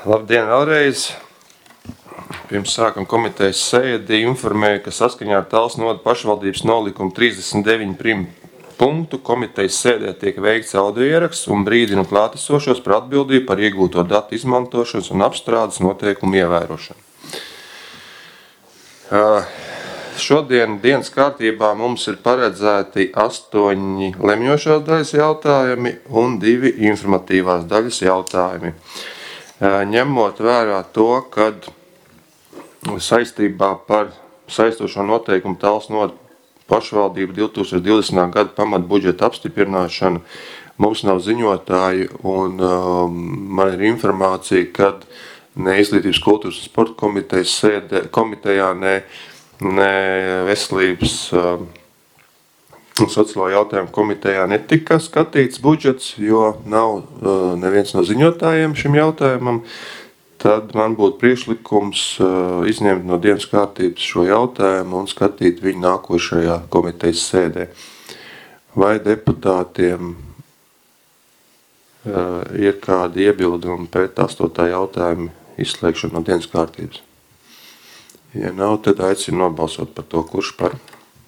Labdien vēlreiz! Pirms sākam komitejas sēdi informēju, ka saskaņā ar Talsu novada pašvaldības nolikumu 39 punktu komitejas sēdē tiek veikts audio ieraksts un brīdina klātesošos par atbildību par iegūto datu izmantošanas un apstrādes noteikumu ievērošanu. Šodien dienas kārtībā mums ir paredzēti 8 lemjošās daļas jautājumi un 2 informatīvās daļas jautājumi. Ņemot vērā to, kad saistībā par saistošo noteikumu Talsu novada pašvaldību 2020. gada pamatbudžeta apstiprināšana mums nav ziņotāji un man ir informācija, kad ne Izglītības, kultūras un sporta komitejā, ne veselības un sociālo jautājumu komitejā netika skatīts budžets, jo nav neviens no ziņotājiem šim jautājumam, tad man būtu priekšlikums izņemt no dienas kārtības šo jautājumu un skatīt viņu nākošajā komitejas sēdē. Vai deputātiem ir kādi iebildumi pret 8. jautājumu izslēgšanu no dienas kārtības? Ja nav, tad aicinu nobalsot par to, kurš par.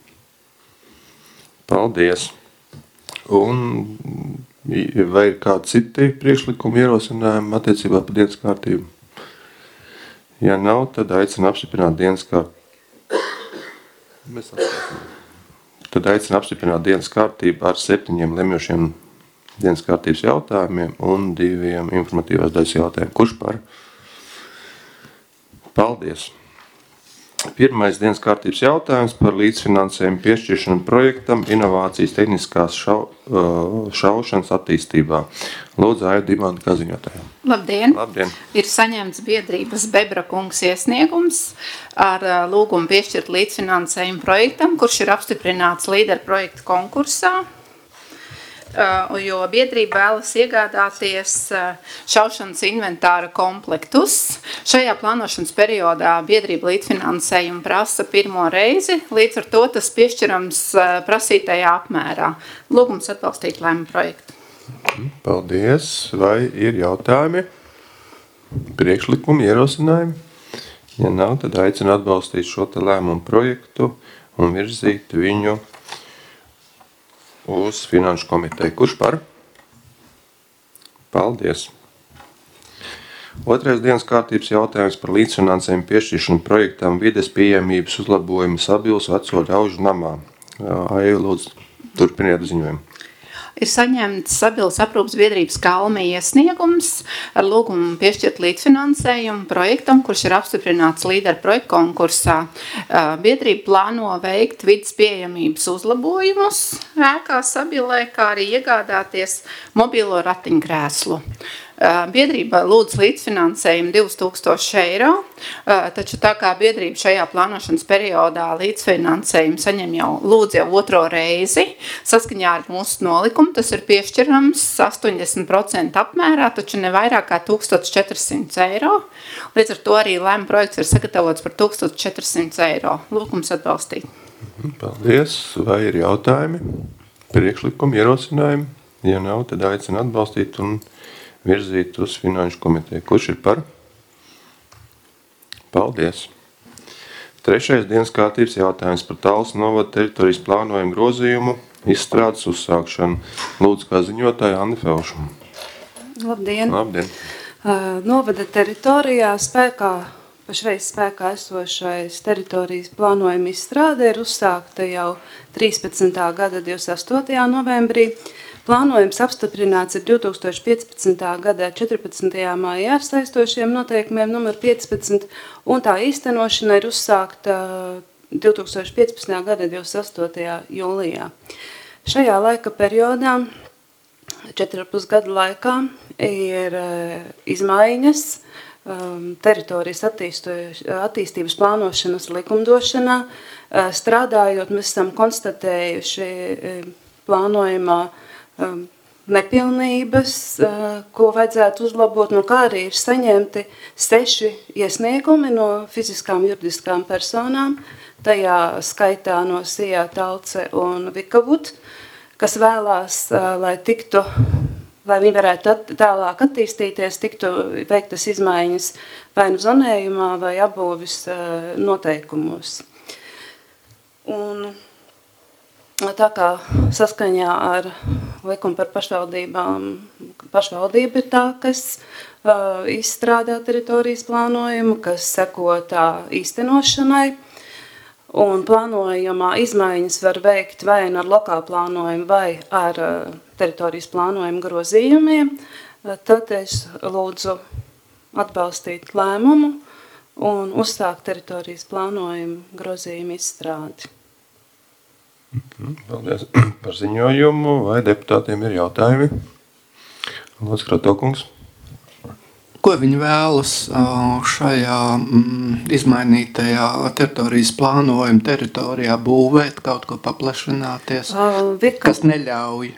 Paldies! Un vai ir kādi citi priekšlikumi ierosinājumi attiecībā par dienas kārtību? Ja nav, tad aicinu apstiprināt dienas kārtību. Tad aicinu apstiprināt dienas kārtību ar 7 lemjošiem dienas kārtības jautājumiem un 2 informatīvās daļas jautājumiem. Kurš par? Paldies! Pirmais dienas kārtības jautājums par līdzfinansējumu piešķiršanu projektam Inovācijas tehniskās šaušanas attīstībā. Lūdzu, Aija Dimanta kā ziņotāja. Labdien! Labdien! Ir saņemts biedrības Bebra kungs iesniegums ar lūgumu piešķirt līdzfinansējumu projektam, kurš ir apstiprināts līderu projektu konkursā, jo biedrība vēlas iegādāties šaušanas inventāra komplektus. Šajā plānošanas periodā biedrība līdzfinansējumu prasa pirmo reizi, līdz ar to tas piešķirams prasītajā apmērā. Lūgums atbalstīt lēmumu projektu. Paldies! Vai ir jautājumi, priekšlikumi, ierosinājumi? Ja nav, tad aicinu atbalstīt šo te lēmumu projektu un virzīt viņu uz finanšu komiteju. Kurš par? Paldies! Otrais dienas kārtības jautājums par līdzfinansējumu piešķiršanu projektam vides pieejamības uzlabojumu Sabilas veco ļaužu namā. Aija, lūdzu, turpiniet ziņojumu. Ir saņemts Sabilas aprūpes biedrības Kalme iesniegums ar lūgumu piešķirt līdzfinansējumu projektam, kurš ir apstiprināts līderu projektu konkursā. Biedrība plāno veikt vides pieejamības uzlabojumus ēkā Sabilē, kā arī iegādāties mobilo ratiņkrēslu. Biedrība lūdz līdzfinansējumu 2000 eiro, taču tā kā biedrība šajā plānošanas periodā līdzfinansējumu saņem jau 2. reizi, saskaņā ar mūsu nolikumu, tas ir piešķirams 80% apmērā, taču ne vairāk kā 1400 eiro. Līdz ar to arī lēmuma projekts ir sagatavots par 1400 eiro. Lūgums atbalstīt. Paldies! Vai ir jautājumi, priekšlikumi, ierosinājumi? Ja nav, tad aicinu atbalstīt un virzīt uz finanšu komiteju. Kurš ir par? Paldies! Trešais dienas kārtības jautājums par Talsu novada teritorijas plānojumu grozījumu izstrādes uzsākšanu. Lūdzu, kā ziņotāja Anna Felša. Labdien! Labdien! Novada teritorijā pašreiz spēkā esošais teritorijas plānojuma izstrāde ir uzsākta jau 13. gada 28. novembrī. Plānojums apstiprināts ir 2015. gada 14. maijā ar saistošiem noteikumiem numur 15, un tā īstenošana ir uzsākta 2015. gada 28. jūlijā. Šajā laika periodā, 4,5 gadu laikā, ir izmaiņas teritorijas attīstības plānošanas likumdošanā. Strādājot, mēs esam konstatējuši plānojumā nepilnības, ko vajadzētu uzlabot, kā arī ir saņemti 6 iesniegumi no fiziskām juridiskām personām, tajā skaitā no Sijā, Talce un Vikavut, kas vēlās, lai tiktu lai viņi varētu tālāk attīstīties, tiktu veiktas izmaiņas vai nu zonējumā, vai apbūves noteikumos. Un tā kā saskaņā ar likumu par pašvaldībām, pašvaldība ir tā, kas izstrādā teritorijas plānojumu, kas seko tā īstenošanai, un plānojumā izmaiņas var veikt vai ar lokālu plānojumu, vai ar teritorijas plānojumu grozījumiem, tad es lūdzu atbalstīt lēmumu un uzsākt teritorijas plānojumu grozījumu izstrādi. Paldies par ziņojumu. Vai deputātiem ir jautājumi? Lūdzu, Kratokungs. Ko viņi vēlas šajā izmainītajā teritorijas plānojuma teritorijā būvēt, kaut ko paplašināties, kas neļauj,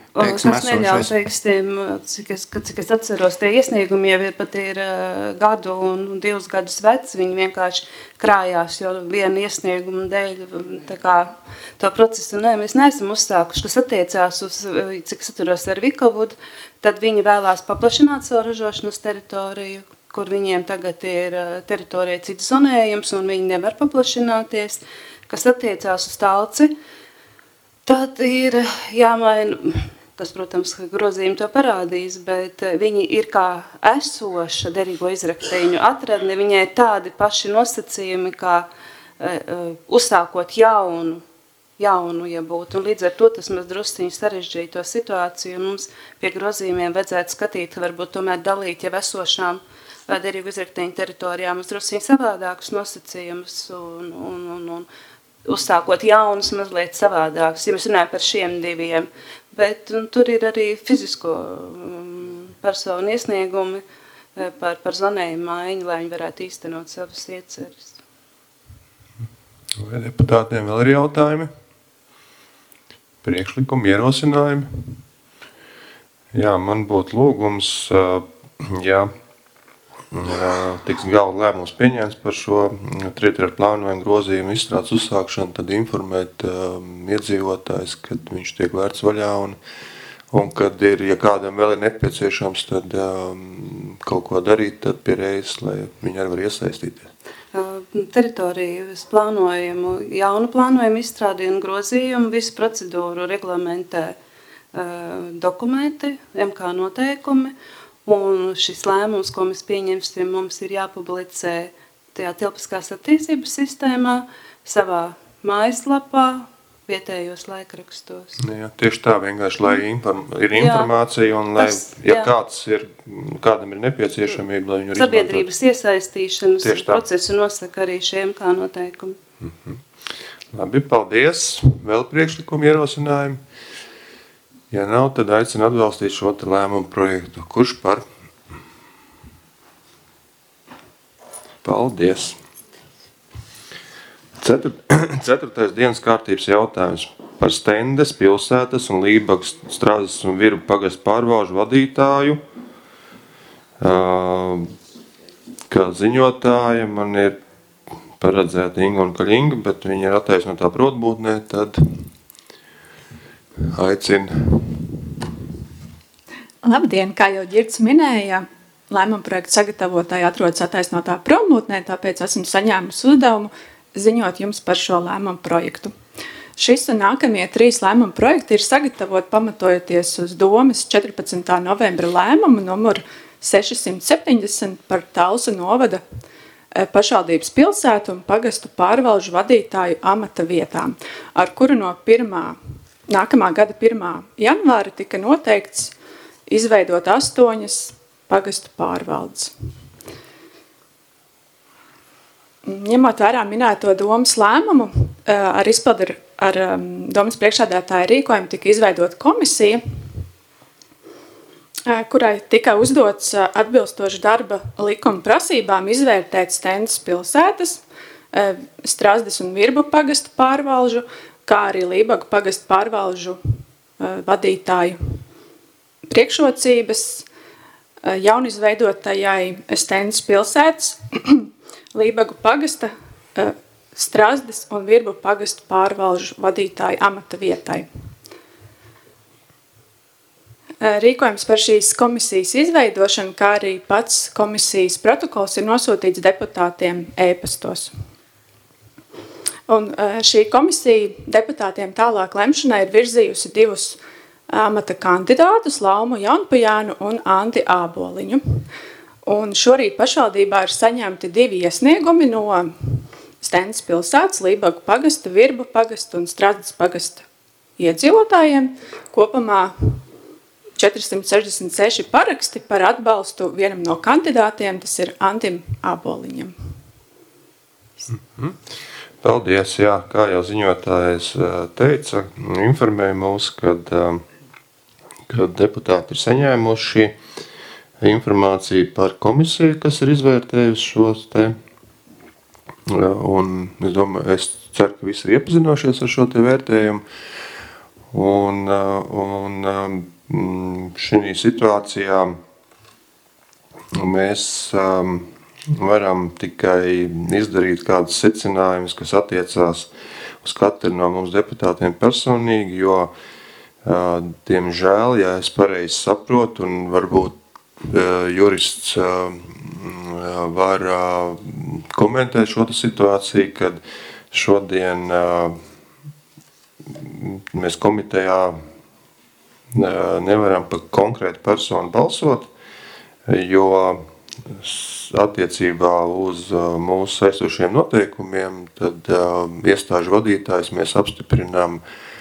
cik es atceros, tie iesniegumi jau pat ir gadu un 2 gadus veci, viņi vienkārši krājās, jo viena iesnieguma dēļ tā kā to procesu mēs neesam uzsākuši, kas attiecās uz, cik es atceros ar Vikavudu, tad viņi vēlās paplašināt savu ražošanas teritoriju, kur viņiem tagad ir teritorija cits zonējums, un viņi nevar paplašināties, kas attiecās uz Talci. Tad ir jāmaina, tas, protams, grozījumi to parādīs, bet viņi ir kā esoša derīgo izrakteņu atradne, viņai ir tādi paši nosacījumi, kā uzsākot jaunu, ja būtu. Un līdz ar to tas mēs drusciņi sarežģīja to situāciju, un mums pie grozījumiem vajadzētu skatīt, varbūt tomēr dalīt jau esošām derīgu izrakteņu teritorijām uz drusciņi savādākus nosacījumus un uzsākot jaunus mazliet savādākus, ja mēs runājam par šiem 2. Bet tur ir arī fizisko personu iesniegumi par zonējumu maiņu, lai viņi varētu īstenot savas ieceres. Vai deputātiem vēl ir jautājumi? Priekšlikumi, ierosinājumi? Jā, man būtu lūgums, ja tiks galva lēmums pieņēms par šo teritoriju plānojumu grozījumu izstrādes uzsākšanu, tad informēt iedzīvotājs, kad viņš tiek vērts vaļā un kad ir, ja kādam vēl ir nepieciešams, tad kaut ko darīt, tad pie reizes, lai viņi arī var iesaistīties. Teritorijas plānojumu, jaunu plānojumu izstrādi un grozījumu, visu procedūru reglamentē dokumenti, MK noteikumi, un šis lēmums, ko mēs pieņemsim, mums ir jāpublicē tajā telpiskās attīstības sistēmā, savā mājaslapā, vietējos laikrakstos. Jā, tieši tā vienkārši, lai ir informācija un lai, kādam ir nepieciešamība, lai viņu ir sabiedrības iesaistīšanas procesu nosaka arī šiem kā noteikumi. Labi, paldies. Vēl priekšlikumi ierosinājumi. Ja nav, tad aicinu atbalstīt šo lēmumu projektu. Kurš par? Paldies. 4. dienas kārtības jautājums par Stendes, pilsētas un Lībagas, Strazdas un Virbu pagastu pārvalžu vadītāju. Kā ziņotāja man ir paredzēta Inga un Kaļinga, bet viņa ir attaisnotā protbūtnē, tad aicinu. Labdien, kā jau Ģirds minēja, lēmuma projekta sagatavotāji atrodas attaisnotā protbūtnē, tāpēc esmu saņēmusi uzdevumu ziņot jums par šo lēmumu projektu. Šis un nākamie 3 lēmumu projekti ir sagatavoti pamatojoties uz Domes 14. novembra lēmumu numuru 670 par Talsu novada pašvaldības pilsētu un pagastu pārvalžu vadītāju amata vietām, ar kuru no nākamā gada 1. janvāra tika noteikts izveidot 8 pagastu pārvaldes. Ņemot vērā minēto Domes lēmumu, ar izpildu ar Domes priekšsēdētāja rīkojumu tika izveidota komisija, kurai tika uzdots atbilstoši darba likuma prasībām izvērtēt Stendes pilsētas, Strazdas un Virbu pagastu pārvalžu, kā arī Lībagu pagastu pārvalžu vadītāju priekšrocības jaunizveidotajai Stendes pilsētas, Lībagu pagasta, Strazdas un Virbu pagastu pārvalžu vadītāju amata vietai. Rīkojums par šīs komisijas izveidošanu, kā arī pats komisijas protokols ir nosūtīts deputātiem e-pastos. Un šī komisija deputātiem tālāk lemšanai ir virzījusi 2 amata kandidātus, Laumu Jaunpajānu un Anti Āboliņu. Un šorīt pašvaldībā ir saņemti 2 iesniegumi no Stendes pilsētas, Lībagu pagasta, Virbu pagasta un Stradzes pagasta iedzīvotājiem. Kopumā 466 paraksti par atbalstu vienam no kandidātiem, tas ir Antim Āboliņam. Paldies, jā, kā jau ziņotājs teica, informēja mūs, kad deputāti ir saņēmuši informāciju par komisiju, kas ir izvērtējusi šos te, un es ceru, ka visi ir iepazinošies ar šo te vērtējumu, un šī situācijā mēs varam tikai izdarīt kādus secinājumus, kas attiecās uz katru no mums deputātiem personīgi, jo, diemžēl, ja es pareizi saprotu, un varbūt jurists var komentēt šo situāciju, kad šodien mēs komitejā nevaram par konkrētu personu balsot, jo attiecībā uz mūsu saistošiem noteikumiem, tad iestāžu vadītājs mēs apstiprinām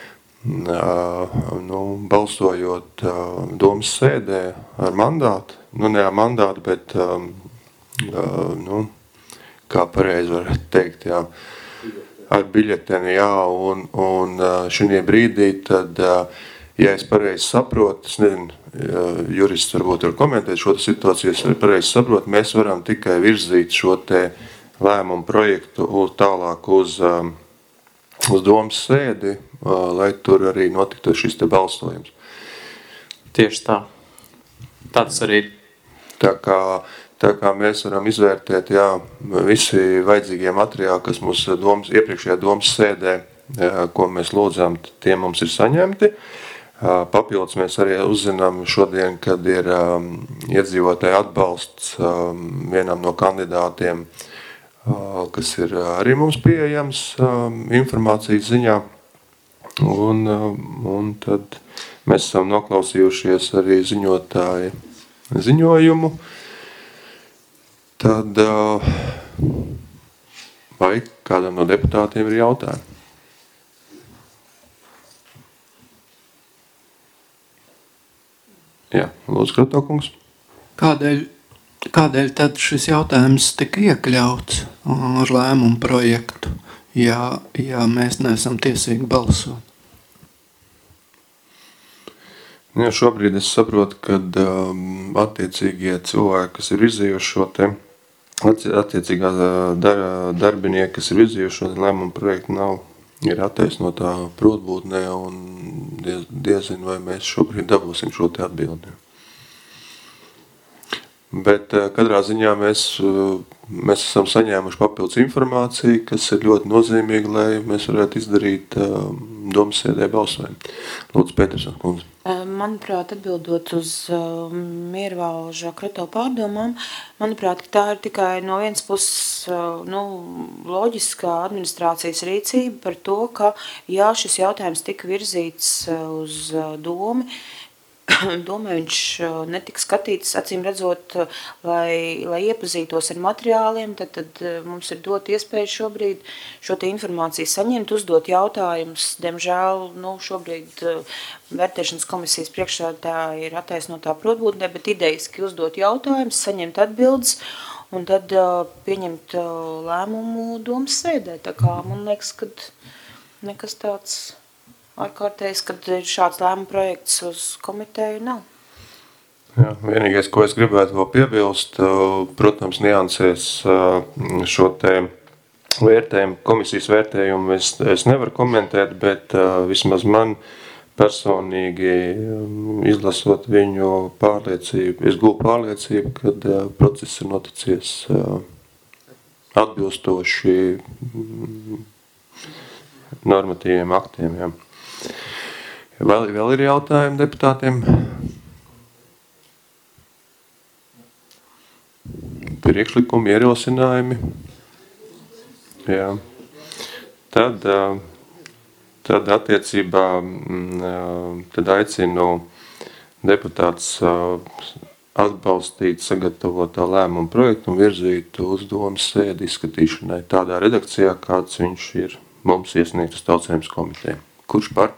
balsojot domas sēdē ar mandātu, ne ar mandātu, bet kā pareizi var teikt, jā, ar biļeteni, jā, un šajā brīdī tad, ja es pareizi saprotu, es nezinu, jurists varbūt var komentēt šo situāciju, es pareizi saprotu, mēs varam tikai virzīt šo te lēmumu projektu tālāk uz domas sēdi, lai tur arī notiktu šis te balsojums. Tieši tā. Tā tas arī ir. Tā kā mēs varam izvērtēt, jā, visi vajadzīgie materiāli, kas mums iepriekšējā domas sēdē, ko mēs lūdzām, tie mums ir saņemti. Papildus mēs arī uzzinām šodien, kad ir iedzīvotāju atbalsts vienam no kandidātiem, kas ir arī mums pieejams informācijas ziņā. Un tad mēs esam noklausījušies arī ziņotāju ziņojumu. Tad vai kādam no deputātiem ir jautājumi? Jā, lūdzu, Kratokungs. Kādēļ tad šis jautājums tika iekļauts ar lēmumu projektu, ja mēs neesam tiesīgi balsot? Ja šobrīd es saprotu, ka attiecīgie cilvēki, kas ir izzījuši šo te, attiecīgā darbinieki, kas ir izzījuši šo lēmumu projektu, ir attaisnotā protbūtnē, un diezin, vai mēs šobrīd dabūsim šo te atbildi. Bet katrā ziņā mēs esam saņēmuši papildus informāciju, kas ir ļoti nozīmīga, lai mēs varētu izdarīt domas sēdē balsojumu. Lūdzu, Pētersona kundze. Manuprāt, atbildot uz Miervalža Krato pārdomām, manuprāt, tā ir tikai no vienas puses loģiskā administrācijas rīcība par to, ka jā, šis jautājums tika virzīts uz domi, domē viņš netika skatīts, acīm redzot, lai iepazītos ar materiāliem, tad mums ir dot iespēju šobrīd šo te informāciju saņemt, uzdot jautājumus. Diemžēl, šobrīd vērtēšanas komisijas priekšsēdētāja ir attaisnotā protbūtnē, bet idejiski uzdot jautājumus, saņemt atbildes un tad pieņemt lēmumu domas sēdē. Tā kā man liekas, ka nekas tāds ārkārtējs, kad ir šāds lēmuma projekts uz komiteju, nav. Jā, vienīgais, ko es gribētu vēl piebilst, protams, niansēs šo te vērtējumu, komisijas vērtējumu es nevaru komentēt, bet vismaz man personīgi izlasot viņu pārliecību, es gūlu pārliecību, kad process ir noticies atbilstoši normatīviem aktiem, jā. Vēl ir jautājumi deputātiem? priekšlikumi, ierosinājumi? Jā. Tad attiecībā tad aicinu deputāts atbalstīt sagatavotā lēmuma projektu un virzīt uz domas sēdi izskatīšanai tādā redakcijā, kāds viņš ir mums iesniegts uz Tautsaimnes komiteju. Kurš par?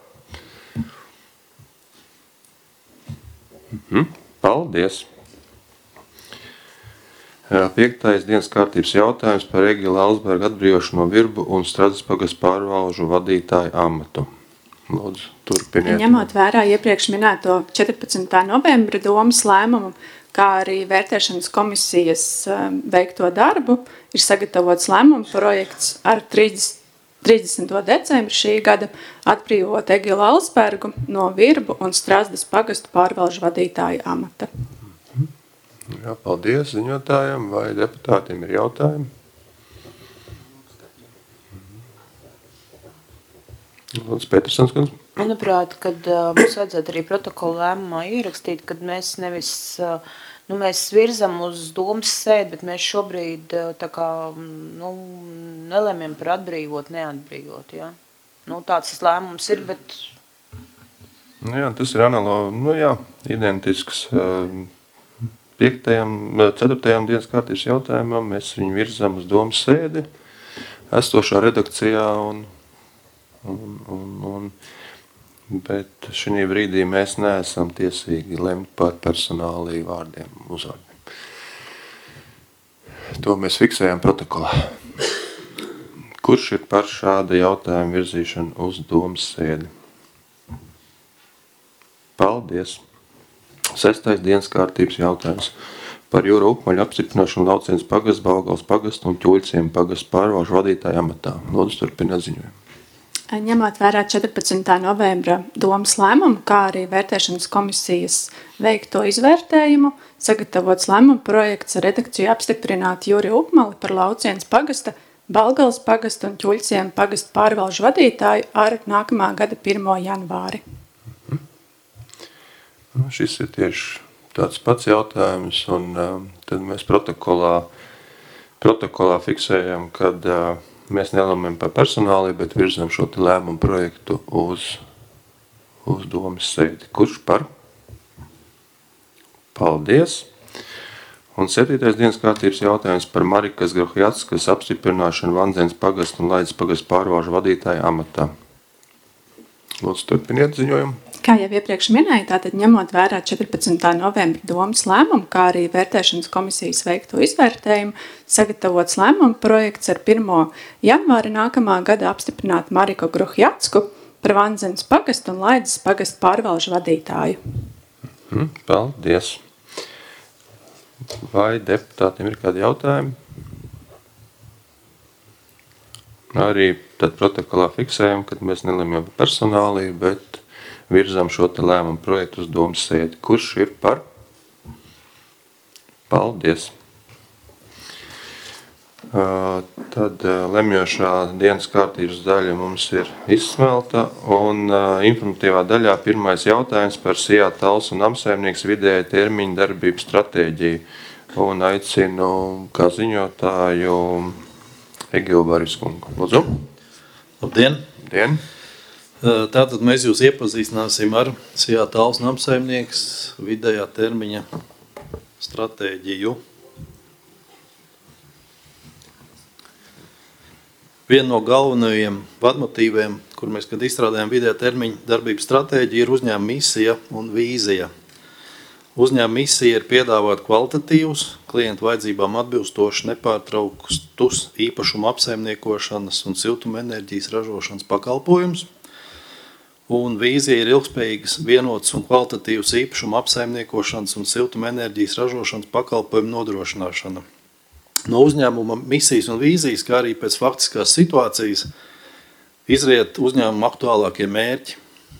Paldies! 5. dienas kārtības jautājums par Egila Alsberga atbrīvošanu no Virbu un Stradzes pagasta pārvalžu vadītāju amatu. Lūdzu, turpiniet. Ņemot vērā iepriekš minēto 14. novembra domas lēmumu, kā arī vērtēšanas komisijas veikto darbu, ir sagatavots lēmuma projekts ar 30. decembri šī gada atbrīvot Egilu Alsbergu no Virbu un Stradzes pagastu pārvalžu vadītāju amata. Jā, paldies ziņotājiem, vai deputātiem ir jautājumi? Lūdzu, Petersons, kundze. Manuprāt, kad mums vajadzētu arī protokola lēmumā ierakstīt, kad mēs nevis, mēs virzam uz domas sēdi, bet mēs šobrīd tā kā, nelēmjam par atbrīvot, neatbrīvot, jā. Tāds tas lēmums ir, bet... Jā, tas ir identisks 4. dienas kārtības jautājumam. Mēs viņu virzam uz domas sēdi, esošā redakcijā, bet šī brīdī mēs neesam tiesīgi lemt par personāliju vārdiem, uzvārdiem. To mēs fiksējam protokolā. Kurš ir par šāda jautājuma virzīšanu uz domas sēdi? Paldies! 6. dienas kārtības jautājums par Jūra Upmaļa apstiprināšanu Lauciens pagasts, Balgals pagasts un Ķuļciem pagasts pārvalžu vadītāju amatā. Lūdzu, turpiniet ziņojumu. Ņemot vērā 14. novembra domas lēmumu, kā arī vērtēšanas komisijas veikto izvērtējumu, sagatavots lēmuma projekts ar redakciju apstiprināt Jūri Upmali par Lauciens pagasta, Balgals pagasta un Ķuļciem pagastu pārvalžu vadītāju ar nākamā gada 1. janvāri. Šis ir tieši tāds pats jautājums, un tad mēs protokolā fiksējam, kad mēs nelēmjam par personāli, bet virzam šo lēmumu projektu uz domas sēdi. Kurš par? Paldies! Un 7. dienas kārtības jautājums par Marikas Grohjatskas apstiprināšanu Vandzens pagasta un Laidas pagasta pārvalžu vadītāju amatā. Lūdzu, turpiniet ziņojumu. Kā jau iepriekš minēju, tātad ņemot vērā 14. novembra domas lēmumu, kā arī vērtēšanas komisijas veikto izvērtējumu, sagatavots lēmuma projekts ar 1. janvāri nākamā gada apstiprināt Mariku Grohjatsku par Vandzens pagastu un Laidas pagastu pārvalžu vadītāju. Paldies! Vai deputātiem ir kādi jautājumi? Arī tad protokolā fiksējam, kad mēs nelemjam par personāliju, bet virzam šo lēmumu projektu uz domas sēdi. Kurš ir par? Paldies! Tad lemjošā dienas kārtības daļa mums ir izsmelta, un informatīvā daļā pirmais jautājums par SIA Talls un apsaimnieks vidēja termiņu darbības stratēģiju. Un aicinu kā ziņotāju Egilu Bariskungu. Lūdzu. Labdien! Labdien! Tātad mēs jūs iepazīstināsim ar SIA Talls un apsaimnieks vidējā termiņa stratēģiju. Viena no galvenajiem vadmotīviem, kur mēs, kad izstrādājam vidējā termiņa darbības stratēģiju, ir uzņēmuma misija un vīzija. Uzņēmuma misija ir piedāvāt kvalitatīvus, klientu vajadzībām atbilstoši nepārtrauktus īpašumu apsaimniekošanas un siltuma enerģijas ražošanas pakalpojumus. Un vīzija ir ilgspējīgas, vienotas un kvalitatīvas īpašumu apsaimniekošanas un siltuma enerģijas ražošanas pakalpojumu nodrošināšana. No uzņēmuma misijas un vīzijas, kā arī pēc faktiskās situācijas, izriet uzņēmuma aktuālākie mērķi.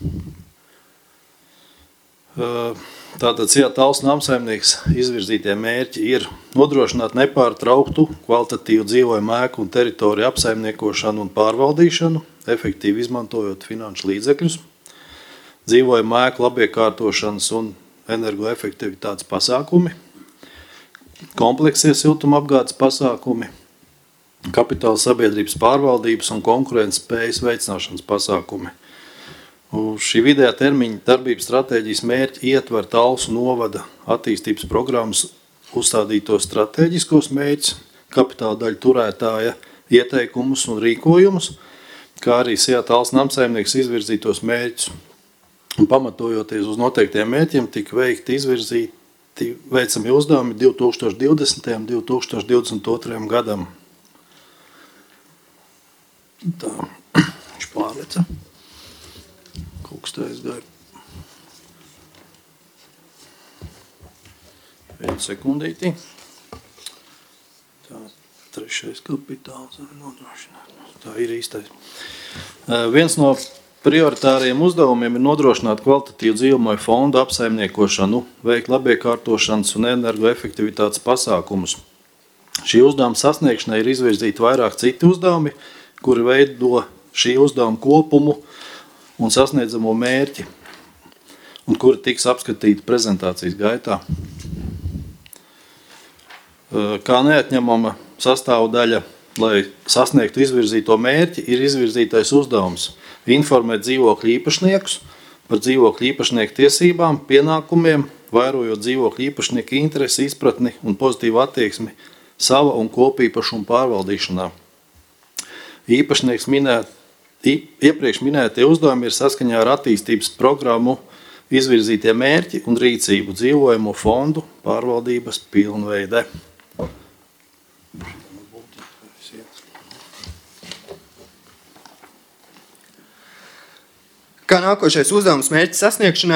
Tātad SIA Talls un apsaimnieks izvirzītie mērķi ir nodrošināt nepārtrauktu, kvalitatīvu dzīvojumu ēku un teritoriju apsaimniekošanu un pārvaldīšanu, efektīvi izmantojot finanšu līdzekļus, dzīvojumu ēku labiekārtošanas un energoefektivitātes pasākumi, kompleksie siltumapgādes pasākumi, kapitāla sabiedrības pārvaldības un konkurences spējas veicināšanas pasākumi. Uz šī vidējā termiņa darbības stratēģijas mērķi ietver Talsu novada attīstības programmas uzstādītos stratēģiskos mērķus, kapitāla daļu turētāja ieteikumus un rīkojumus, kā arī SIA Talsu namsaimnieks izvirzītos mērķus. Un pamatojoties uz noteiktiem mērķiem, tika veicami uzdevumi 2020. un 2022. gadam. Tā, viņš pārleca. Kaut kas tā aizgāja. 1 sekundītī. Tā, 3. kapitāls nodrošināt. Tā ir īstais. Viens no prioritāriem uzdevumiem ir nodrošināt kvalitatīvu dzīvomoju fondu apsaimniekošanu, veikt labiekārtošanas un energoefektivitātes pasākumus. Šī uzdevuma sasniegšanai ir izvirzīti vairāk citi uzdevumi, kuri veido šī uzdevuma kopumu un sasniedzamo mērķi, un kuri tiks apskatīti prezentācijas gaitā. Kā neatņemama sastāvdaļa, lai sasniegtu izvirzīto mērķi, ir izvirzītais uzdevums informēt dzīvokļu īpašniekus par dzīvokļu īpašnieku tiesībām, pienākumiem, vairojot dzīvokļu īpašnieku interesi, izpratni un pozitīvu attieksmi sava un kopīpašuma pārvaldīšanā. Iepriekš minētie uzdevumi ir saskaņā ar attīstības programmu izvirzītie mērķi un rīcību dzīvojamo fondu pārvaldības pilnveide. Kā nākošais uzdevums mērķa sasniegšanai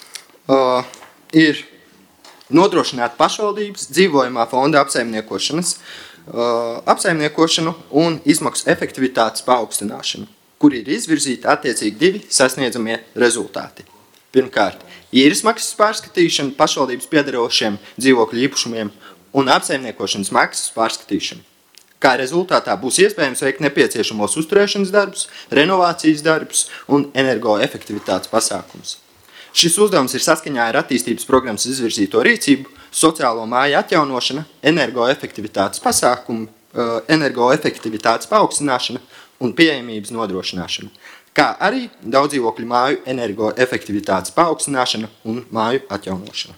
ir nodrošināt pašvaldības dzīvojamā fonda apsaimniekošanu un izmaksu efektivitātes paaugstināšanu, kur ir izvirzīti attiecīgi 2 sasniedzamie rezultāti. Pirmkārt, īres maksas pārskatīšana pašvaldības piederošiem dzīvokļu īpašumiem un apsaimniekošanas maksas pārskatīšana. Kā rezultātā būs iespējams veikt nepieciešamos uzturēšanas darbus, renovācijas darbus un energoefektivitātes pasākumus. Šis uzdevums ir saskaņā ar attīstības programmas izvirzīto rīcību, sociālo māju atjaunošana, energoefektivitātes pasākumu, energoefektivitātes paaugstināšana un pieejamības nodrošināšana, kā arī daudzdzīvokļu māju energoefektivitātes paaugstināšana un māju atjaunošana.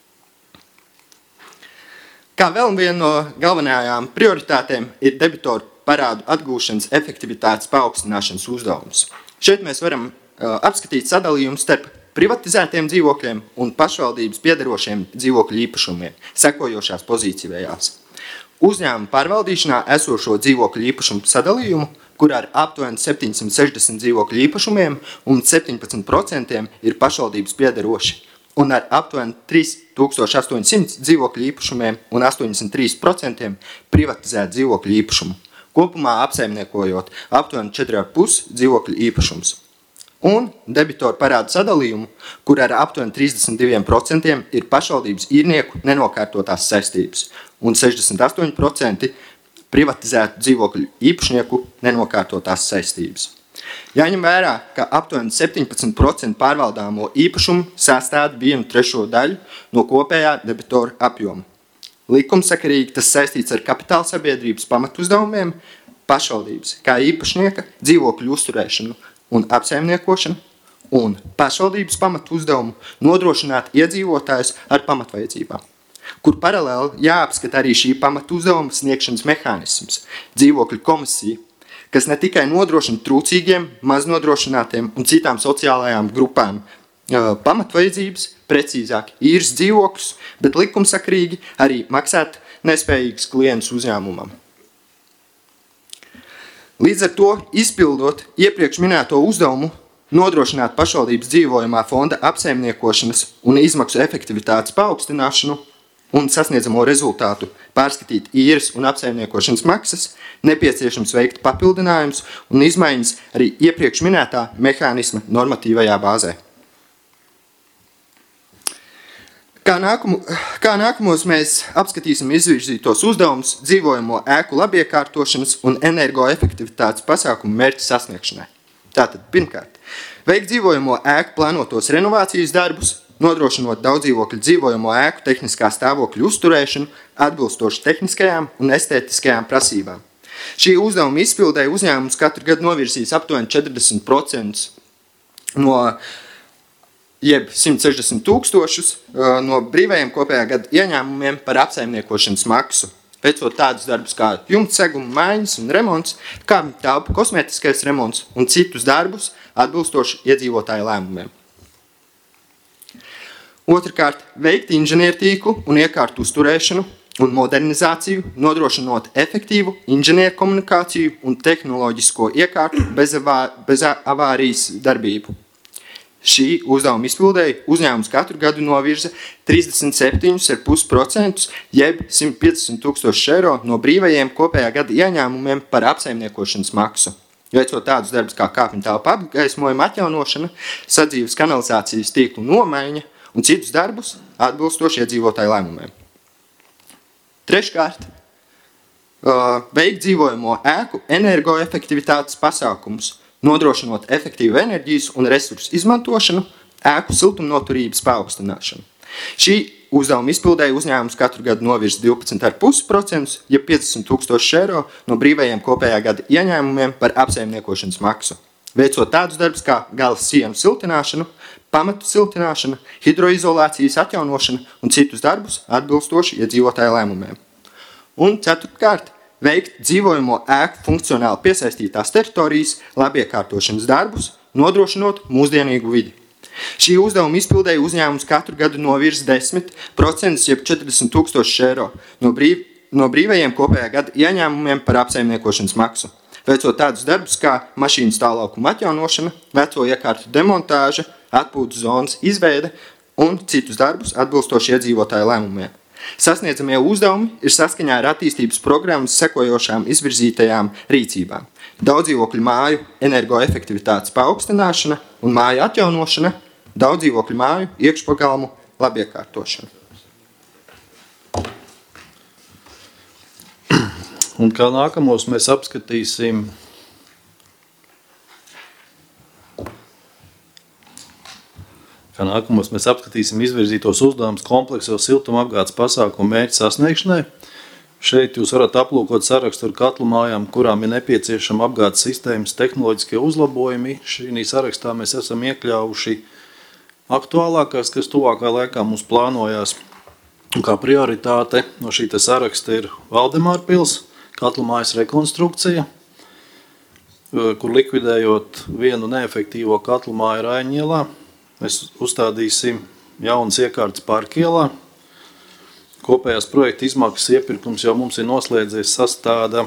Kā vēl viena no galvenajām prioritātēm ir debitoru parādu atgūšanas efektivitātes paaugstināšanas uzdevums. Šeit mēs varam apskatīt sadalījumu starp privatizētiem dzīvokļiem un pašvaldības piederošiem dzīvokļu īpašumiem, sekojošās pozīcijās. Uzņēmuma pārvaldīšanā esošo dzīvokļu īpašumu sadalījumu, kur ar aptuveni 760 dzīvokļu īpašumiem un 17% ir pašvaldības piederoši, un ar aptuveni 3800 dzīvokļu īpašumiem un 83% privatizēt dzīvokļu īpašumu, kopumā apsaimniekojot aptuveni 4,5 dzīvokļu īpašums. Un debitoru parādu sadalījumu, kur ar aptuveni 32% ir pašvaldības īrnieku nenokārtotās saistības un 68% privatizētu dzīvokļu īpašnieku nenokārtotās saistības. Jāņem vērā, ka aptuveni 17% pārvaldāmo īpašumu sastāda 1/3 daļu no kopējā debitoru apjoma. Likumsakarīgi tas saistīts ar kapitāla sabiedrības pamatuzdevumiem, pašvaldības kā īpašnieka, dzīvokļu uzturēšanu un apsaimniekošanu un pašvaldības pamatuzdevumu nodrošināt iedzīvotājus ar pamatvajadzībām, kur paralēli jāapskata arī šī pamatuzdevuma sniegšanas mehānisms, dzīvokļu komisija, kas ne tikai nodrošina trūcīgiem, maznodrošinātiem un citām sociālajām grupām pamatvajadzības, precīzāk īres dzīvokļus, bet likumsakrīgi arī maksāt nespējīgs klients uzņēmumam. Līdz ar to, izpildot iepriekš minēto uzdevumu, nodrošināt pašvaldības dzīvojamā fonda apsaimniekošanas un izmaksu efektivitātes paaugstināšanu un sasniedzamo rezultātu pārskatīt īres un apsaimniekošanas maksas, nepieciešams veikt papildinājumus un izmaiņas arī iepriekš minētā mehānisma normatīvajā bāzē. Kā nākamos mēs apskatīsim izvirzītos uzdevumus dzīvojamo ēku labiekārtošanas un energoefektivitātes pasākumu mērķu sasniegšanai. Tātad, pirmkārt, veikt dzīvojamo ēku plānotos renovācijas darbus, nodrošinot daudzdzīvokļu dzīvojamo ēku tehniskā stāvokļa uzturēšanu atbilstoši tehniskajām un estētiskajām prasībām. Šī uzdevuma izpildē uzņēmums katru gadu novirzīs aptuveni 40% no jeb 160 000 no brīvajiem kopējā gada ieņēmumiem par apsaimniekošanas maksu, veicot tādus darbus kā jumtseguma, maiņas un remonts, kā telpu kosmētiskais remonts un citus darbus atbilstoši iedzīvotāju lēmumiem. Otrkārt, veikt inženiertīklu un iekārtu uzturēšanu un modernizāciju, nodrošinot efektīvu inženieru komunikāciju un tehnoloģisko iekārtu bez avārijas darbību. Šī uzdevuma izpildēji uzņēmums katru gadu novirza 37,5% jeb 150 000 eiro no brīvajiem kopējā gada ieņēmumiem par apsaimniekošanas maksu, veicot tādus darbus kā kāpņu telpu apgaismojuma atjaunošana, sadzīves kanalizācijas tīklu nomaiņa un citus darbus atbilstoši iedzīvotāju lēmumiem. Treškārt, veikt dzīvojamo ēku energoefektivitātes pasākumus, nodrošinot efektīvu enerģijas un resursu izmantošanu, ēku siltumnoturības paaugstināšanu. Šī uzdevuma izpildēja uzņēmums katru gadu novirza 12,5%, ja 50 000 eiro no brīvajiem kopējā gada ieņēmumiem par apsaimniekošanas maksu, veicot tādus darbus kā gala sienu siltināšanu, pamatu siltināšana, hidroizolācijas atjaunošana un citus darbus atbilstoši iedzīvotāju lēmumiem. Un ceturtkārt, veikt dzīvojamo ēku funkcionāli piesaistītās teritorijas labiekārtošanas darbus, nodrošinot mūsdienīgu vidi. Šī uzdevuma izpildēja uzņēmums katru gadu novirza 10%, jeb 40 000 eiro no brīvajiem kopējā gada ieņēmumiem par apsaimniekošanas maksu, veicot tādus darbus kā mašīnu stāvlaukuma atjaunošana, veco iekārtu demontāža, atpūtas zonas izveide un citus darbus atbilstoši iedzīvotāju lēmumiem. Sasniedzamie uzdevumi ir saskaņā ar attīstības programmas sekojošām izvirzītajām rīcībām. Daudzdzīvokļu māju energoefektivitātes paaugstināšana un māju atjaunošana, daudzdzīvokļu māju iekšpagalmu labiekārtošana. Un kā nākamos mēs apskatīsim izvirzītos uzdevumus komplekso siltumapgādes pasākumu mērķu sasniegšanai. Šeit jūs varat aplūkot sarakstu ar katlu mājām, kurām ir nepieciešama apgādes sistēmas tehnoloģiskie uzlabojumi. Šī sarakstā mēs esam iekļaujuši aktuālākās, kas tuvākā laikā mums plānojās. Un kā prioritāte no šī saraksta ir Valdemārpils, katlu mājas rekonstrukcija, kur likvidējot vienu neefektīvo katlu māju Raiņielā, mēs uzstādīsim jaunas iekārtas Parkielā. Kopējās projekta izmaksas iepirkums jau mums ir noslēdzies, sastāda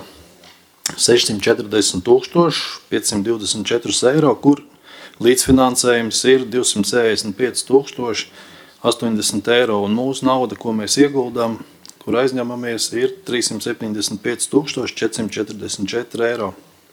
640 524 eiro, kur līdzfinansējums ir 265 080 eiro, un mūsu nauda, ko mēs ieguldām, kur aizņemamies, ir 375 444 eiro.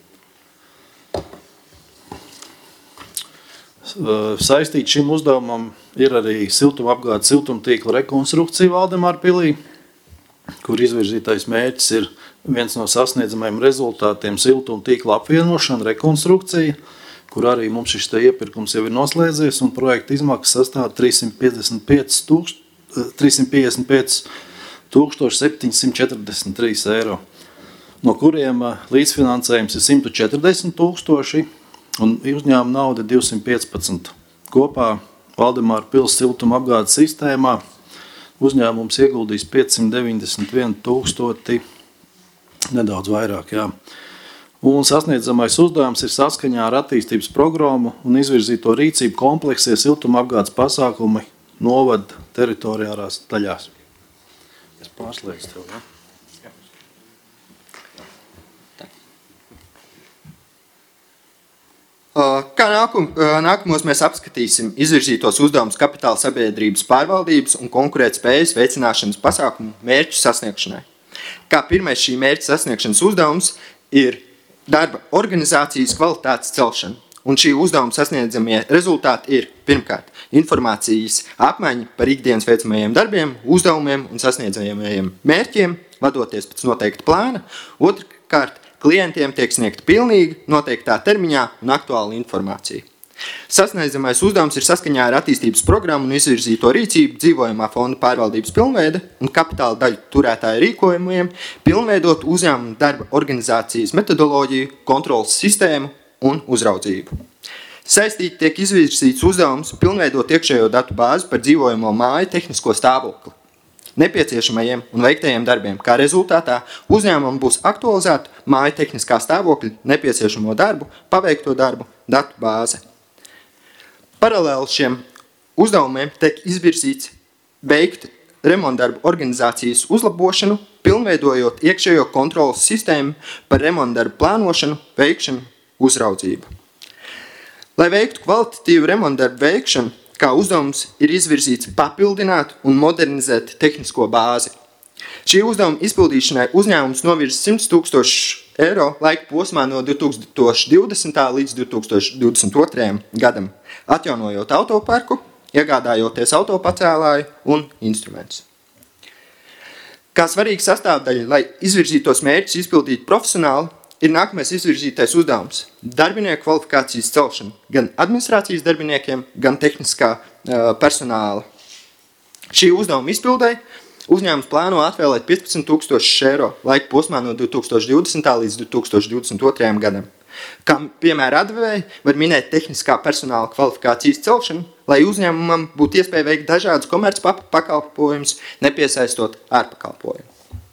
Saistīt šim uzdevumam ir arī siltumapgādes siltumtīkla rekonstrukcija Valdemārpilī, kur izvirzītais mērķis ir viens no sasniedzamajiem rezultātiem siltumtīkla apvienošana, rekonstrukcija, kur arī mums šis iepirkums jau ir noslēdzies, un projekta izmaksas sastāv 355 743 eiro, no kuriem līdzfinansējums ir 140 000, un uzņēmuma nauda 215. Kopā Valdemārpils siltumapgādes sistēmā uzņēmums ieguldīs 591 000, nedaudz vairāk, jā. Un sasniedzamais uzdevums ir saskaņā ar attīstības programmu un izvirzīto rīcību kompleksie siltumapgādes pasākumi novada teritoriālās daļās. Es pārslēdzu tev, jā? Kā nākamos mēs apskatīsim izvirzītos uzdevumus kapitāla sabiedrības pārvaldības un konkurētspējas veicināšanas pasākumu mērķu sasniegšanai. Kā pirmais šī mērķa sasniegšanas uzdevums ir darba organizācijas kvalitātes celšana. Un šī uzdevuma sasniedzamie rezultāti ir pirmkārt informācijas apmaiņa par ikdienas veicamajiem darbiem, uzdevumiem un sasniedzamajiem mērķiem, vadoties pēc noteikta plāna. Otrkārt, klientiem tiek sniegta pilnīga, noteiktā termiņā un aktuāla informācija. Sasniedzamais uzdevums ir saskaņā ar attīstības programmu un izvirzīto rīcību dzīvojamā fonda pārvaldības pilnveide un kapitāla daļu turētāju rīkojumiem pilnveidot uzņēmuma darba organizācijas metodoloģiju, kontrolas sistēmu un uzraudzību. Saistīti tiek izvirzīts uzdevums pilnveidot iekšējo datu bāzi par dzīvojamo māju tehnisko stāvokli, nepieciešamajiem un veiktajiem darbiem, kā rezultātā uzņēmumam būs aktualizēta māju tehniskā stāvokļa nepieciešamo darbu, paveikto darbu datu bāze. Paralēli šiem uzdevumiem tiek izvirzīts veikt remontdarbu organizācijas uzlabošanu, pilnveidojot iekšējo kontrolas sistēmu par remontdarbu plānošanu, veikšanu, uzraudzību. Lai veiktu kvalitatīvu remontdarbu veikšanu, kā uzdevums ir izvirzīts papildināt un modernizēt tehnisko bāzi. Šī uzdevuma izpildīšanai uzņēmums novirza 100 000 eiro laika posmā no 2020. līdz 2022. gadam, atjaunojot autoparku, iegādājoties autopacēlāju un instrumentus. Kā svarīga sastāvdaļa, lai izvirzītos mērķus izpildītu profesionāli, ir nākamais izvirzītais uzdevums – darbinieku kvalifikācijas celšana gan administrācijas darbiniekiem, gan tehniskā personāla. Šī uzdevuma izpildēji uzņēmums plāno atvēlēt 15 000 eiro laika posmā no 2020. līdz 2022. gadam. Kā piemēra atdevēji var minēt tehniskā personāla kvalifikācijas celšanu, lai uzņēmumam būtu iespēja veikt dažādus komerc pakalpojumus, nepiesaistot ārpakalpojumu.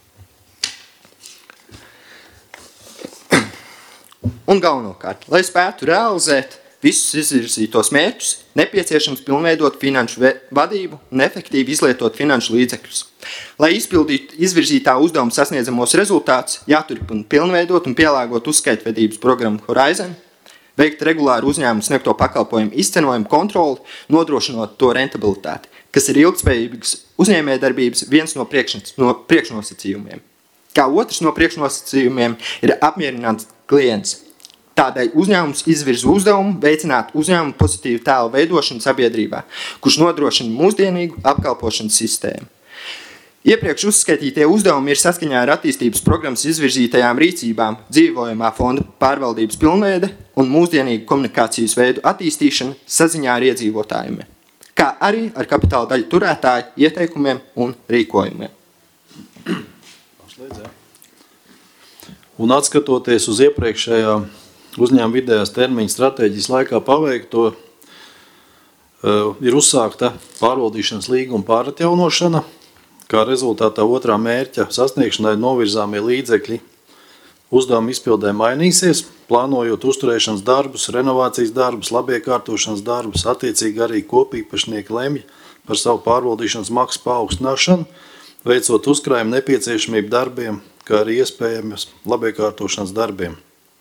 Un galvenokārt, lai spētu realizēt visus izvirzītos mērķus, nepieciešams pilnveidot finanšu vadību un efektīvi izlietot finanšu līdzekļus. Lai izpildītu izvirzītā uzdevuma sasniedzamos rezultātus, jāturpina pilnveidot un pielāgot uzskaitvedības programmu Horizon, veikt regulāru uzņēmumu sniegto pakalpojumu izcenojumu kontroli, nodrošinot to rentabilitāti, kas ir ilgtspējīgas uzņēmējdarbības viens no priekšnosacījumiem. Kā otrs no priekšnosacījumiem ir apmierināts klients. Tādēļ uzņēmums izvirza uzdevumu veicināt uzņēmumu pozitīvu tēlu veidošanu sabiedrībā, kurš nodrošina mūsdienīgu apkalpošanas sistēmu. Iepriekš uzskaitītie uzdevumi ir saskaņā ar attīstības programmas izvirzītajām rīcībām, dzīvojamā fonda pārvaldības pilnveide un mūsdienīgu komunikācijas veidu attīstīšana saziņā ar iedzīvotājiem, kā arī ar kapitāla daļu turētāju ieteikumiem un rīkojumiem. Un atskatoties uz iepriekšējā uzņēmuma vidējās termiņa stratēģijas laikā paveikto, ir uzsākta pārvaldīšanas līguma pāratjaunošana, kā rezultātā otrā mērķa sasniegšanai novirzāmie līdzekļi uzdevuma izpildē mainīsies, plānojot uzturēšanas darbus, renovācijas darbus, labiekārtošanas darbus, attiecīgi arī kopīpašnieki lemj par savu pārvaldīšanas maksu paaugstināšanu, veicot uzkrājumu nepieciešamību darbiem, kā arī iespējamas labiekārtošanas darbiem.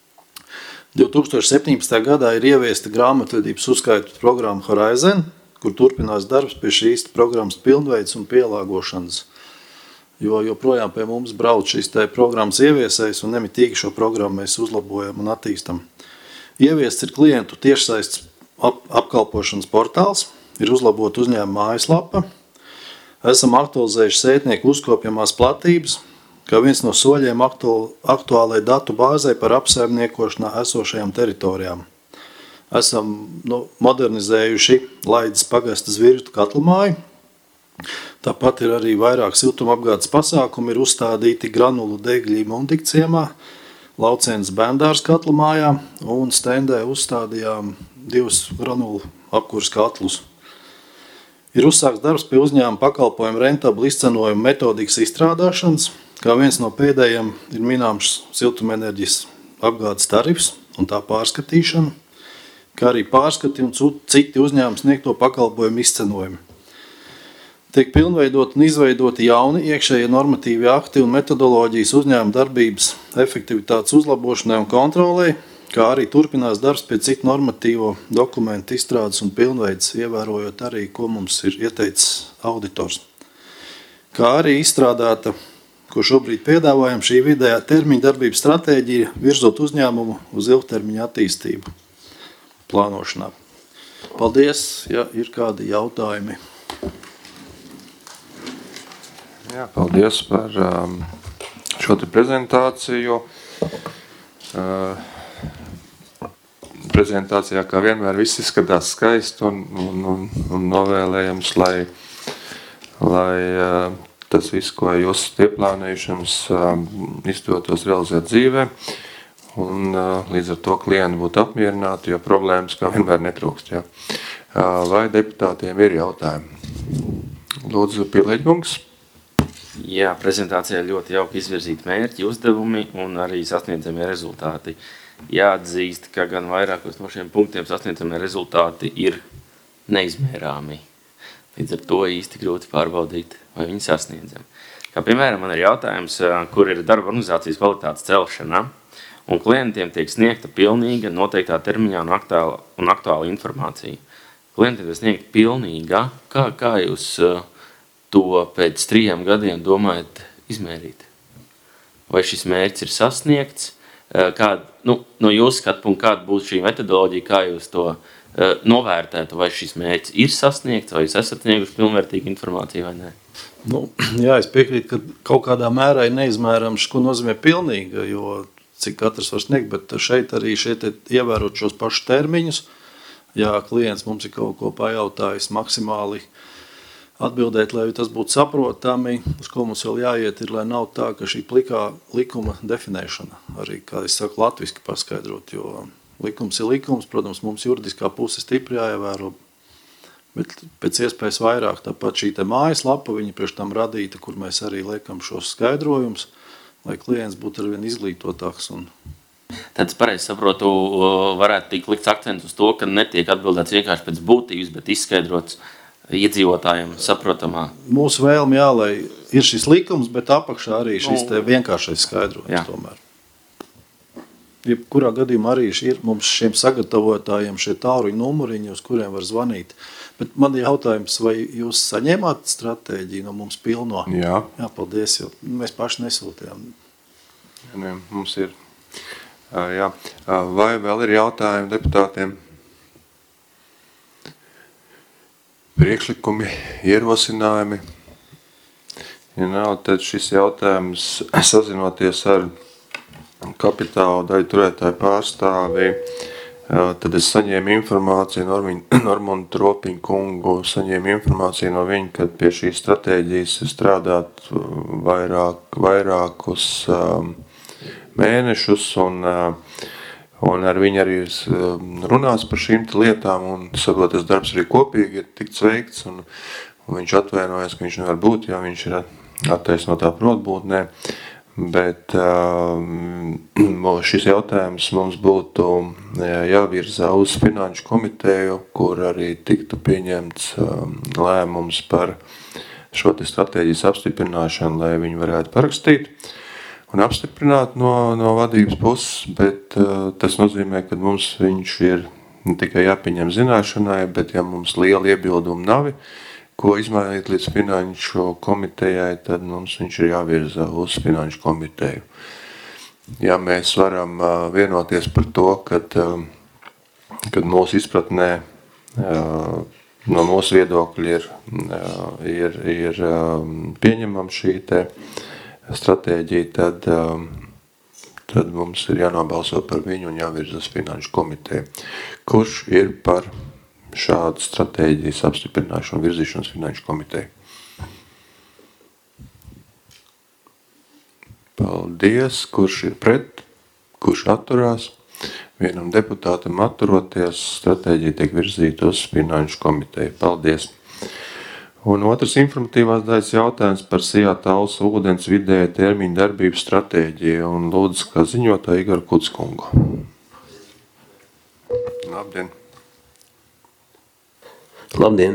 2017. gadā ir ieviesta grāmatvedības uzskaitu programma Horizon, kur turpinās darbs pie šīs programmas pilnveids un pielāgošanas, jo joprojām pie mums brauc šīs programmas ieviesējs un nemitīgi šo programmu mēs uzlabojam un attīstam. Ieviests ir klientu tiešsaistes apkalpošanas portāls, ir uzlabot uzņēmuma mājaslapa, esam aktualizējuši sētnieku uzkopjamās platības, kā viens no soļiem aktuālai datu bāzei par apsaimniekošanā esošajām teritorijām. Esam modernizējuši Laidas pagasta Zvirtu katlamāju. Tāpat ir arī vairāk siltumapgādes pasākumi, ir uzstādīti granulu degļi Mundikciemā, Laucienas Bēndārs katlamājā un stendē uzstādījām 2 granulu apkurs katlus. Ir uzsākts darbs pie uzņēmuma pakalpojumu rentablu izcenojumu metodikas izstrādāšanas, kā viens no pēdējiem ir mināms siltumenerģijas apgādes tarifs un tā pārskatīšana, kā arī pārskati un citi uzņēmumi sniegto pakalpojumu izcenojumi. Tiek pilnveidot un izveidoti jauni iekšējie normatīvi akti un metodoloģijas uzņēmuma darbības efektivitātes uzlabošanai un kontrolei, kā arī turpinās darbs pie citu normatīvo dokumentu izstrādes un pilnveides, ievērojot arī, ko mums ir ieteicis auditors. Kā arī izstrādāta, ko šobrīd piedāvājam, šī vidējā termiņa darbības stratēģija virzot uzņēmumu uz ilgtermiņa attīstību plānošanā. Paldies, ja ir kādi jautājumi. Jā, paldies par šo te prezentāciju. prezentācijā, kā vienmēr, viss izskatās skaisti un novēlējams, lai tas viss, ko jūs esat ieplānējušams, izdotos realizēt dzīvē. Un līdz ar to klienti būtu apmierināti, jo problēmas kā vienmēr netrūkst. Ja. Vai deputātiem ir jautājumi? Lūdzu, Pielēģkungs. Jā, prezentācijā ļoti jauki izvirzīt mērķi, uzdevumi un arī sasniedzamie rezultāti. Jāatzīst, ka gan vairākos no šiem punktiem sasniedzamie rezultāti ir neizmērāmi. Līdz ar to īsti grūti pārbaudīt, vai viņi sasniedzami. Kā piemēram, man ir jautājums, kur ir darba organizācijas kvalitātes celšana, un klientiem tiek sniegta pilnīga, noteiktā termiņā un aktuāla informācija. Klientiem tiek sniegta pilnīga, kā jūs to pēc 3 gadiem domājat izmērīt? Vai šis mērķis ir sasniegts? No jūsu skatpunkta, kāda būs šī metodoloģija, kā jūs to novērtētu, vai šis mērķis ir sasniegts, vai jūs esat snieguši pilnvērtīgu informāciju vai nē? Jā, es piekrītu, ka kaut kādā mērā ir neizmērams, ko nozīmē pilnīga, jo cik katrs var sniegt, bet šeit ievērot šos pašus termiņus, ja klients mums ir kaut ko pajautājis maksimāli atbildēt, lai tas būtu saprotami, uz ko mums vēl jāiet ir, lai nav tā, ka šī plikā likuma definēšana arī, kā es saku, latviski paskaidrot, jo likums ir likums, protams, mums juridiskā puse stipri jāievēro, bet pēc iespējas vairāk, tāpat šī te mājaslapa, viņa priekš tam radīta, kur mēs arī liekam šos skaidrojumus, lai klients būtu arvien izglītotāks. Tad es pareizi saprotu, varētu tikt likts akcents uz to, ka netiek atbildēts vienkārši pēc būtības, bet izskaidrots iedzīvotājiem saprotamā. Mūsu vēlme, jā, lai ir šis likums, bet apakšā arī šis te vienkāršais skaidrojums tomēr. Jebkurā gadījumā arī ir mums šiem sagatavotājiem šie tāruņu numuriņi, uz kuriem var zvanīt. Bet man ir jautājums, vai jūs saņēmāt stratēģiju no mums pilno? Jā. Jā, paldies, jo mēs paši nesūtījām. Jā, mums ir. Jā. Vai vēl ir jautājumi deputātiem? Priekšlikumi, ierosinājumi. Ja nav, tad šis jautājums sazinoties ar kapitāla daļu turētāju pārstāvi, tad es saņēmu informāciju no Normundu Tropiņu kungu, saņēmu informāciju no viņa, kad pie šīs stratēģijas strādāt vairākus mēnešus un ar viņu arī runās par šīm lietām, un saprot, tas darbs arī kopīgi ir tikts veikts, un viņš atvainojas, ka viņš nevar būt, ja viņš ir attaisnotā protbūtnē, bet šis jautājums mums būtu jāvirza uz finanšu komiteju, kur arī tiktu pieņemts lēmums par šo te stratēģijas apstiprināšanu, lai viņi varētu parakstīt un apstiprināt no vadības puses, bet tas nozīmē, ka mums viņš ir ne tikai jāpieņem zināšanai, bet ja mums liela iebilduma nav, ko izmainīt līdz finanšu komitejai, tad mums viņš ir jāvirza uz finanšu komiteju. Ja mēs varam vienoties par to, kad mūsu izpratnē no mūsu viedokļa ir pieņemama šī te stratēģija, tad mums ir jānobalso par viņu un jāvirza uz finanšu komiteju. Kurš ir par šādu stratēģijas apstiprināšanu un virzīšanas finanšu komiteju? Paldies. Kurš ir pret? Kurš atturās? Vienam deputātam atturoties, stratēģija tiek virzīta uz finanšu komiteju. Paldies. Un otrs informatīvās daļas jautājums par Sijā Tallas ūdens vidēja termiņu darbības stratēģiju un lūdzu, kā ziņotāju Igoru Kuckungu. Labdien! Labdien!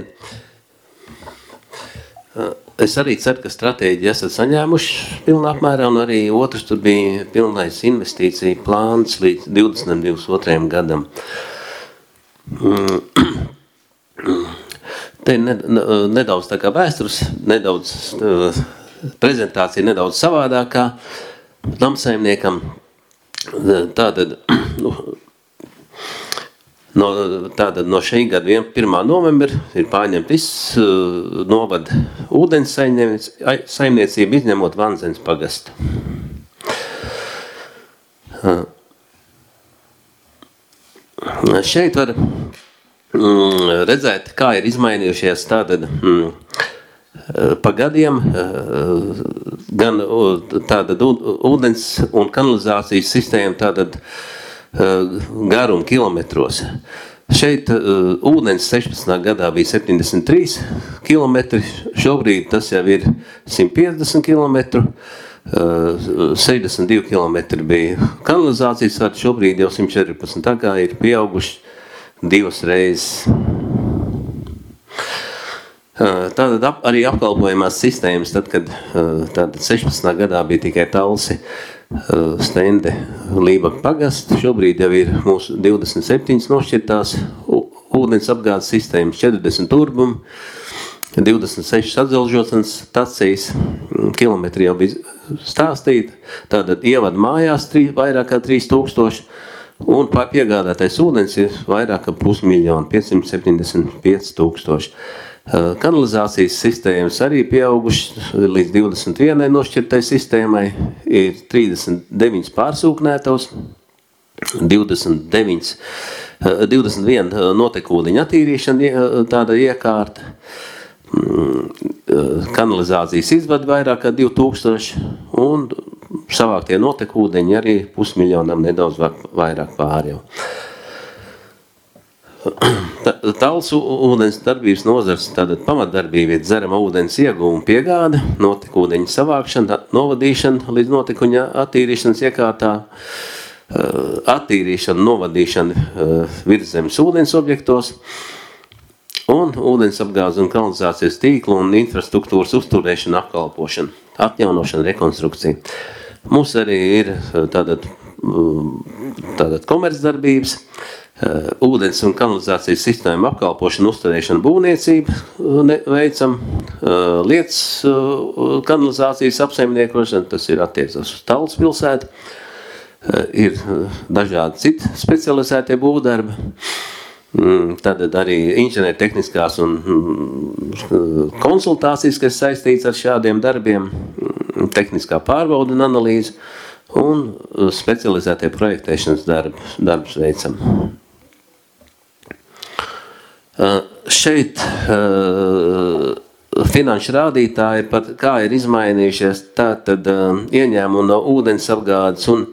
Es arī ceru, ka stratēģiju esat saņēmuši pilnā apmērā, un arī otrs tur bija pilnais investīcija plāns līdz 2022. gadam. Te nedaudz tā kā vēstures, nedaudz prezentācija nedaudz savādākā namsaimniekam. Tātad no šī gada 1. novembra ir pārņemt viss novada ūdens saimniecību, izņemot Vanzenes pagastu. Šeit var redzēt, kā ir izmainījušies tātad pa gadiem gan tātad ūdens un kanalizācijas sistēma tātad garuma kilometros. Šeit ūdens 16. gadā bija 73 kilometri, šobrīd tas jau ir 150 kilometru, 62 kilometri bija kanalizācijas vārds, šobrīd jau 114, tā kā ir pieauguši 2 reizes. Tātad arī apkalpojumās sistēmas, tad, kad tātad 16. gadā bija tikai Talsi, Stende, Lībaka pagasts, šobrīd jau ir mūsu 27 nošķirtās ūdens apgādes sistēmas, 40 turbumi, 26 atzelžošanas stacijas, kilometri jau bija stāstīta, tātad ievad mājās vairāk kā 3000, un piegādātais ūdens ir vairāk kā 500 575 000. Kanalizācijas sistēmas arī pieaugušas līdz 21 nošķirtai sistēmai, ir 39 pārsūknētos, 21 notekūdeņa attīrīšana tāda iekārta, kanalizācijas izvada vairāk kā 2000 un savāktie notekūdeņi arī 500 000 nedaudz vairāk pār jau. Talsu ūdens darbības nozars, tātad pamatdarbība ir dzerama ūdens ieguvuma piegāde, notekūdeņa savākšana, novadīšana līdz notekuņa attīrīšanas iekārtā, attīrīšana, novadīšana virszemes ūdens objektos un ūdens apgādes un kanalizācijas tīklu un infrastruktūras uzturēšana, apkalpošana, atjaunošana, rekonstrukcija. Mums arī ir tātad komercdarbības, ūdens un kanalizācijas sistēma apkalpošana, uzturēšana, būvniecība veicam, lietas kanalizācijas apsaimniekošana, tas ir attiecas uz Talsu pilsētu, ir dažādi citi specializētie būvdarbi, tad arī inženiertehniskās un konsultācijas, kas saistīts ar šādiem darbiem, tehniskā pārbauda un analīze un specializētie projektēšanas darbus veicam. Šeit finanšu rādītāji, par kā ir izmainījušies, tātad ieņēmumi no ūdens apgādes un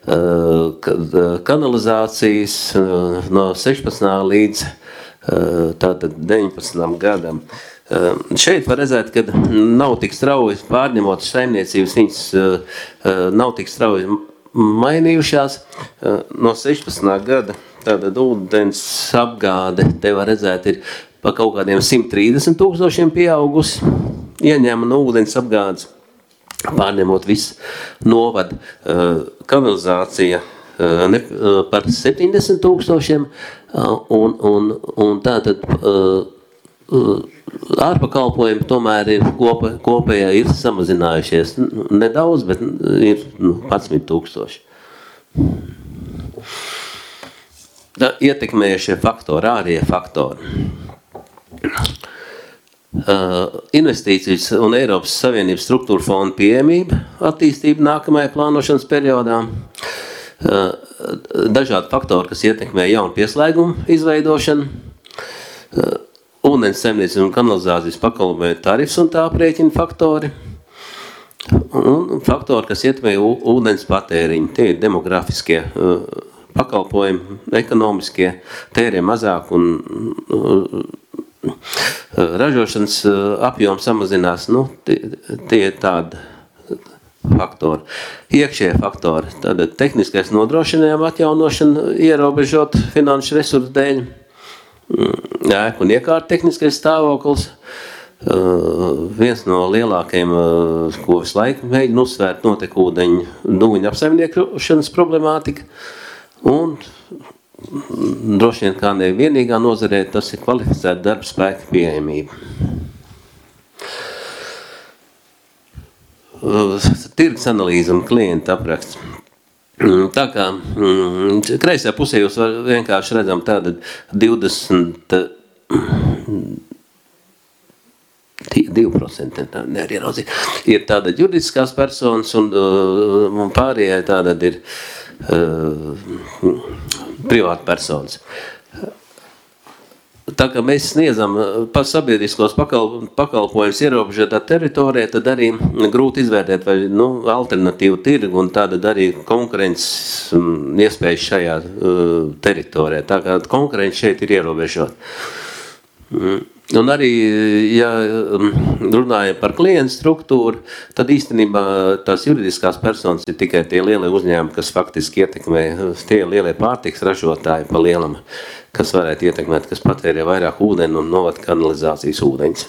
kanalizācijas no 16. līdz tātad 19. gadam. Šeit var redzēt, ka nav tik strauji pārņemot saimniecības, viņas nav tik strauji mainījušās. No 16. gada tātad ūdens apgāde, te var redzēt, ir pa kaut kādiem 130 000 pieaugusi, ieņēma no ūdens apgādes, pārņemot visu novadu, kanalizācija par 70 000, un tātad ārpakalpojumi tomēr ir kopējā ir samazinājušies nedaudz, bet ir 11 000. Ietekmējušie faktori, ārējie faktori. Investīcijas un Eiropas Savienības struktūra fonda pieejamība, attīstība nākamajā plānošanas periodā, dažādi faktori, kas ietekmē jaunu pieslēgumu izveidošanu, ūdens saimniecības un kanalizācijas pakalpojumu tarifs un tā aprēķina faktori, un faktori, kas ietekmē ūdens patēriņu, tie ir demografiskie pakalpojumi, ekonomiskie, tērē mazāk un ražošanas apjoms samazinās, tie ir tādi faktori. Iekšējie faktori, tātad tehniskais nodrošinājuma atjaunošana, ierobežot finanšu resursu dēļ, ēku un iekārtu tehniskais stāvoklis, viens no lielākajiem, ko visu laiku mēģina uzsvērt, notekūdeņu dūņu apsaimniekošanas problemātika, un droši vien kā nevienīgā nozarē, tas ir kvalificēta darba spēka pieejamība. Tirgus analīze un klienta apraksts. Tā kā kreisajā pusē jūs vienkārši redzam tāda 2%, ir tāda juridiskās personas un pārējā tāda ir privātpersonas. Tā kā mēs sniedzam par sabiedriskos pakalpojumus ierobežotā teritorijā, tad arī grūti izvērtēt vai alternatīvu tirgu un tāda arī konkurences iespējas šajā teritorijā. Tā kā konkurence šeit ir ierobežota. Un arī, ja runājam par klientu struktūru, tad īstenībā tās juridiskās personas ir tikai tie lielie uzņēmumi, kas faktiski ietekmē tie lielie pārtiks ražotāji pa lielam, kas varētu ietekmēt, kas patērē vairāk ūdeni un novada kanalizācijas ūdeņus.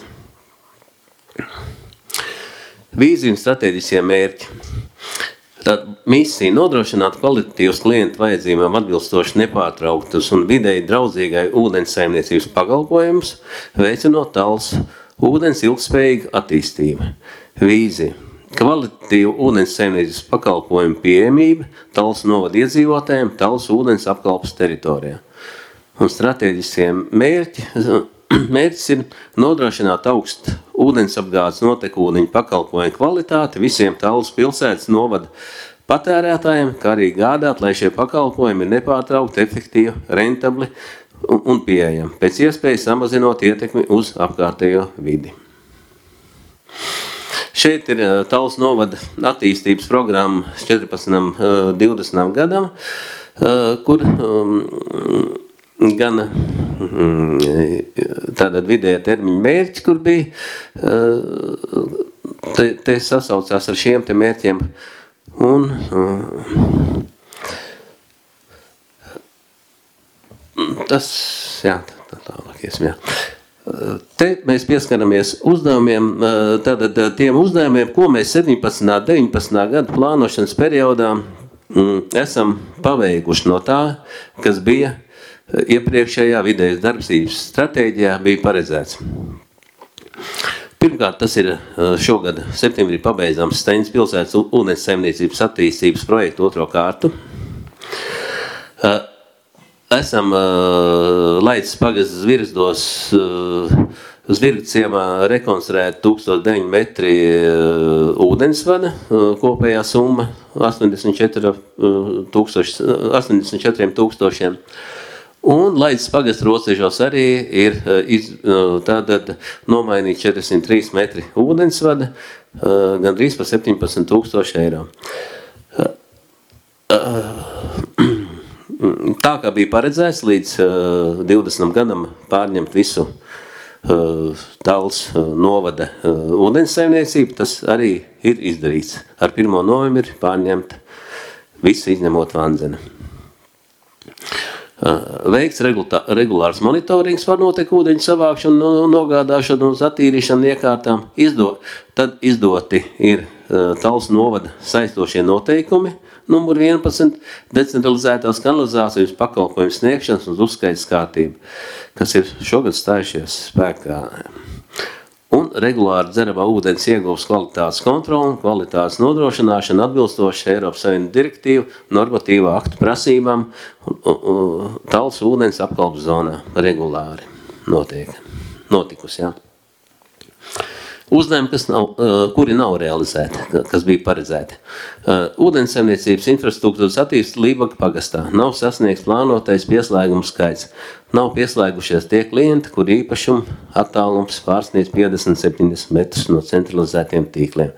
Vīzija un strateģiskie mērķi. Tad misija nodrošināt kvalitatīvas klientu vajadzībām atbilstoši nepārtrauktus un vidēji draudzīgai ūdens saimniecības pakalpojumus, veicinot Talsu ūdens ilgspējīgu attīstību. Vīzija. Kvalitatīvu ūdens saimniecības pakalpojumu pieejamība Talsu novada iedzīvotājiem Talsu ūdens apkalpes teritorijā. Un strateģiskie mērķis ir nodrošināt augstu ūdensapgādes notekūdeņu pakalpojumu kvalitāti visiem Talsu pilsētas novada patērētājiem, kā arī gādāt, lai šie pakalpojumi ir nepārtraukti, efektīvi, rentabli un pieejami, pēc iespējas samazinot ietekmi uz apkārtējo vidi. Šeit ir Talsu novada attīstības programma 14-20 gadam, kur gan tātad vidējā termiņa mērķi, kur bija, te sasaucās ar šiem te mērķiem, un tas, jā, tālākies, jā. Te mēs pieskaramies uzdevumiem, tātad tiem uzdevumiem, ko mēs 17-19 gadu plānošanas periodā esam paveikuši no tā, kas bija iepriekšējā vidējas darbības stratēģijā bija paredzēts. Pirmkārt, tas ir šogad septembrī pabeidzams Steinas pilsētas ūdens saimniecības attīstības projektu 2. kārtu. Esam Laicis pagastas Zvirgzdos Zvirgciemā rekonstruēt 1009 metri ūdensvada, kopējā summa 84 tūkstošiem. Un Laicis pagasta Rocežos arī ir tātad nomainīt 403 metri ūdensvada, gandrīz par 17,000 eiro. Tā kā bija paredzēts līdz 20 gadam pārņemt visu Talsu novada ūdenssaimniecību, tas arī ir izdarīts. Ar 1. novembri pārņemt visu izņemot vandzeni. Veikts regulārs monitorings par notekūdeņu savākšanu, nogādāšanu uz attīrīšanu iekārtām. Tad izdoti ir Talsu novada saistošie noteikumi, numur 11, decentralizētās kanalizācijas pakalpojumu sniegšanas un uzskaitas kārtība, kas ir šogad stājušies spēkā. Un regulāri dzeramā ūdens ieguvas kvalitātes kontroli un kvalitātes nodrošināšana atbilstoši Eiropas Savienības direktīvu normatīvā aktu prasībām Talsu ūdens apkalpes zonā regulāri notikusi, jā. Uzdevumi, kuri nav realizēti, kas bija paredzēti. Ūdenssaimniecības infrastruktūras attīstība Lībaka pagastā. Nav sasniegts plānotais pieslēgumu skaits. Nav pieslēgušies tie klienti, kur īpašumu attālums pārsniedz 50-70 metrus no centralizētiem tīkliem.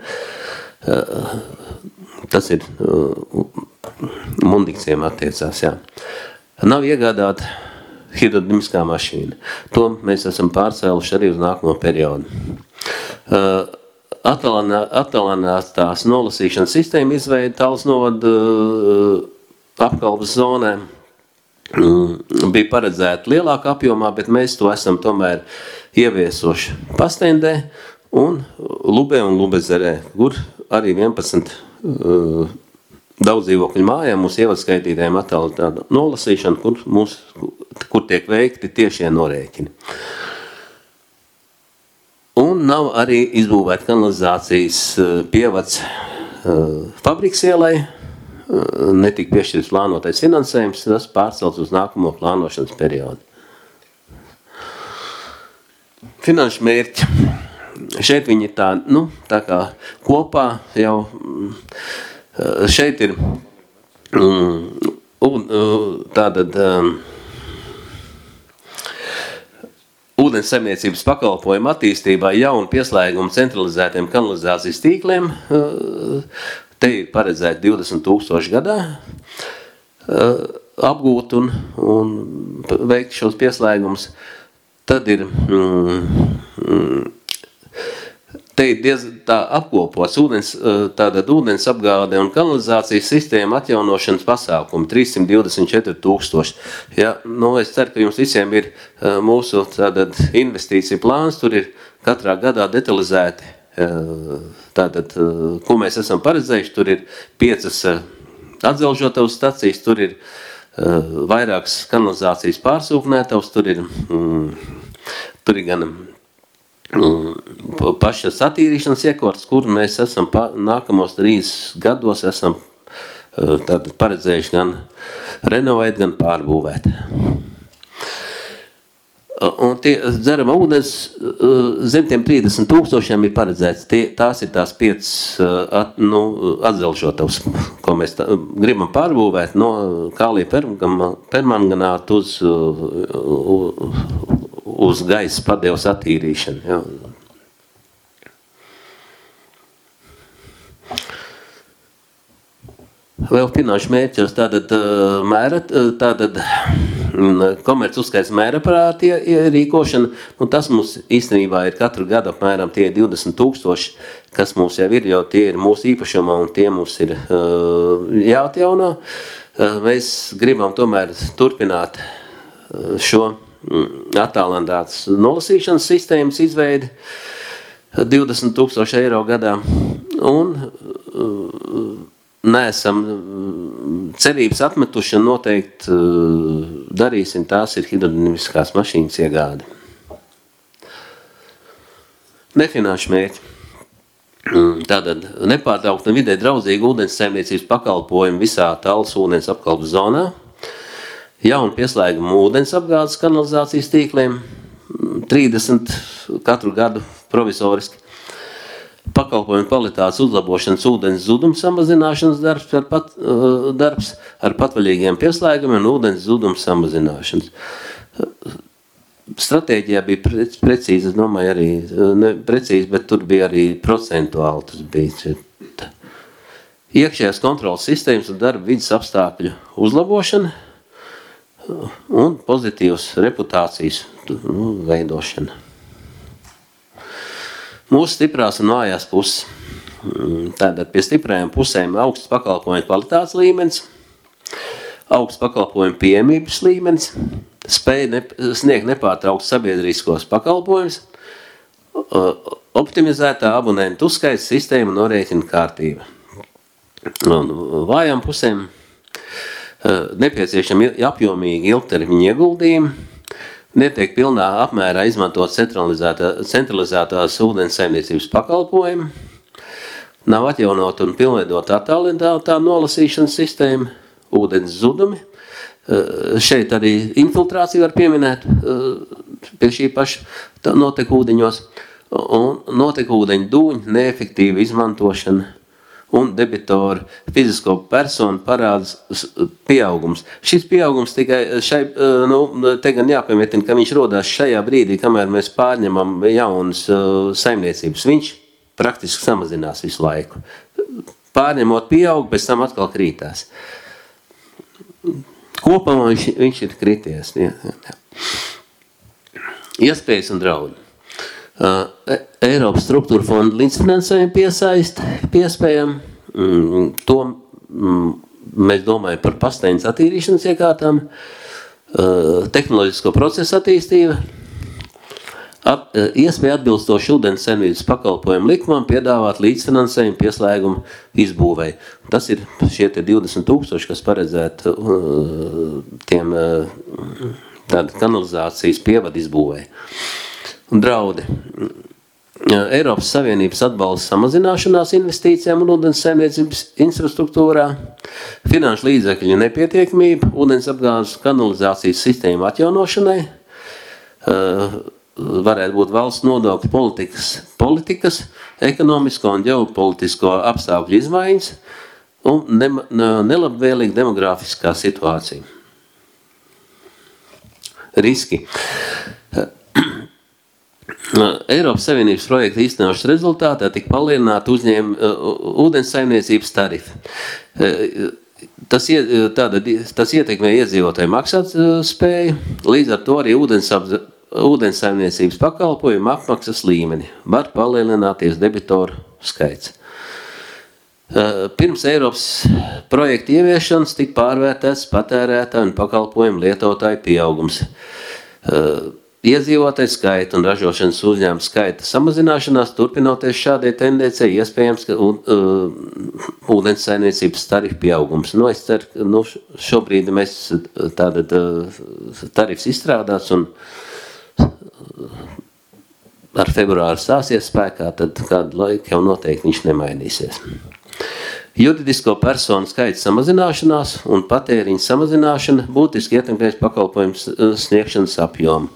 Tas ir Mundikciem attiecās, jā. Nav iegādāta hidrodinamiskā mašīna. To mēs esam pārcēluši arī uz nākamo periodu. Attālinātās nolasīšanas sistēma izveida Talsu novada apkalpes zonē. Bija paredzēta lielākā apjomā, bet mēs to esam tomēr ieviesoši Pastendē un Lubē un Lubezerē, kur arī 11 daudz dzīvokļu mājām mūsu ievadskaitītājiem attālināta nolasīšana, kur tiek veikti tiešie norēķini. Un nav arī izbūvēta kanalizācijas pievads fabrikas ielai, netika piešķirts plānotais finansējums, tas pārcelts uz nākamo plānošanas periodu. Finanšu mērķi. Šeit viņi tā kā kopā jau, šeit ir tātad ūdens saimniecības pakalpojumu attīstībā jaunu pieslēgumu centralizētiem kanalizācijas tīkliem. Te ir paredzēti 20,000 gadā apgūt un veikt šos pieslēgumus. Tad ir te ir tā apkopots ūdens apgāde un kanalizācijas sistēma atjaunošanas pasākumi 324,000. Ja, es ceru, ka jums visiem ir mūsu investīcija plāns, tur ir katrā gadā detalizēti, ko mēs esam paredzējuši, tur ir 5 atzelžotavas stacijas, tur ir vairākas kanalizācijas pārsūknētavas, tur ir gan pašas attīrīšanas iekārtas, kur mēs esam nākamos 3 gados esam paredzējuši gan renovēt, gan pārbūvēt. Un tie dzerama ūdens zem tiem 30,000 ir paredzēts. Tās ir tās 5 atzelžotavas, ko mēs gribam pārbūvēt no kālija permanganāta uz gaisa padevas attīrīšanu. Ja. Vēl finanšu mērķos tātad komerc uzskaits mēraparāti rīkošana, tas mums īstenībā ir katru gadu apmēram tie 20,000, kas mums jau ir, jo tie ir mūsu īpašumā un tie mums ir jāatjauno. Mēs gribam tomēr turpināt šo attālinātas nolasīšanas sistēmas izveidi 20,000 eiro gadā un neesam cerības atmetuši un noteikti darīsim, tās ir hidrodinamiskās mašīnas iegāde. Nefinanšu mērķi. Tātad nepārtraukta un vidē draudzīga ūdens saimniecības pakalpojumi visā Tallas ūdens apkalpes zonā, jaunu pieslēgumu ūdens apgādes kanalizācijas tīkliem, 30 katru gadu provizoriski, pakalpojumu kvalitātes uzlabošanas ūdens zuduma samazināšanas darbs ar patvaļīgiem pieslēgumiem un ūdens zuduma samazināšanas. Stratēģijā bija precīzi, es domāju, arī ne precīzi, bet tur bija arī procentuāli tas bija. Iekšējās kontrolas sistēmas un darba vidas apstākļu uzlabošana un pozitīvas reputācijas veidošana. Mūsu stiprās un vājās puses. Tātad pie stiprajām pusēm augsts pakalpojumu kvalitātes līmenis, augsts pakalpojumu pieejamības līmenis, spēja sniegt nepārtraukts sabiedriskos pakalpojumus, optimizētā abonentu uzskaits sistēma un norēķina kārtība. Un vājām pusēm nepieciešami apjomīgi ilgtermiņa ieguldījumi, netiek pilnā apmērā izmantot centralizētās ūdens saimniecības pakalpojumi, nav atjaunot un pilnveidot attālinātā nolasīšanas sistēma, ūdens zudumi. Šeit arī infiltrāciju var pieminēt pie šī paša notekūdeņos, un notekūdeņu dūņu neefektīva izmantošana un debitoru fizisko personu parādas pieaugums. Šis pieaugums tikai te gan jāpamietina, ka viņš rodās šajā brīdī, kamēr mēs pārņemam jaunas saimniecības. Viņš praktiski samazinās visu laiku. Pārņemot pieaug, pēc tam atkal krītās. Kopumā viņš ir krities. Iespējas un draudi. Eiropas struktūra fonda līdzfinansējumu piespējam. To mēs domājam par pastaiņas attīrīšanas iekārtām, tehnoloģisko procesu attīstību, iespēja atbilstoši ūdens saimniecības pakalpojumu likumam piedāvāt līdzfinansējumu pieslēgumu izbūvēji. Tas ir šie 20,000, kas paredzēti tiem tāda kanalizācijas pievadu izbūvēji. Un draudi. Eiropas Savienības atbalsts samazināšanās investīcijām un ūdens saimniecības infrastruktūrā, finanšu līdzekļu nepietiekamība, ūdens apgādes kanalizācijas sistēma atjaunošanai, varētu būt valsts nodokļu politikas, ekonomisko un ģeopolitisko apstākļu izmaiņas un nelabvēlīga demografiskā situācija. riski. Eiropas Savienības projekta īstenošanas rezultātā tika palielināti ūdens saimniecības tarifi. Tas ietekmē iedzīvotāju maksāt spēju, līdz ar to arī ūdens saimniecības pakalpojumu apmaksas līmeni. Var palielināties debitoru skaits. Pirms Eiropas projekta ieviešanas tika pārvērtēts patērētāju un pakalpojumu lietotāju pieaugums. Iedzīvotāju skaita un ražošanas uzņēmumu skaita samazināšanās turpinoties šādai tendencei iespējams, ka ūdens saimniecības tarifu pieaugums. Es ceru, ka šobrīd mēs tātad tarifs izstrādāts un ar februāru stāsies spēkā, tad kādu laiku jau noteikti viņš nemainīsies. Juridisko personu skaita samazināšanās un patēriņa samazināšana būtiski ietekmēs pakalpojumu sniegšanas apjomu.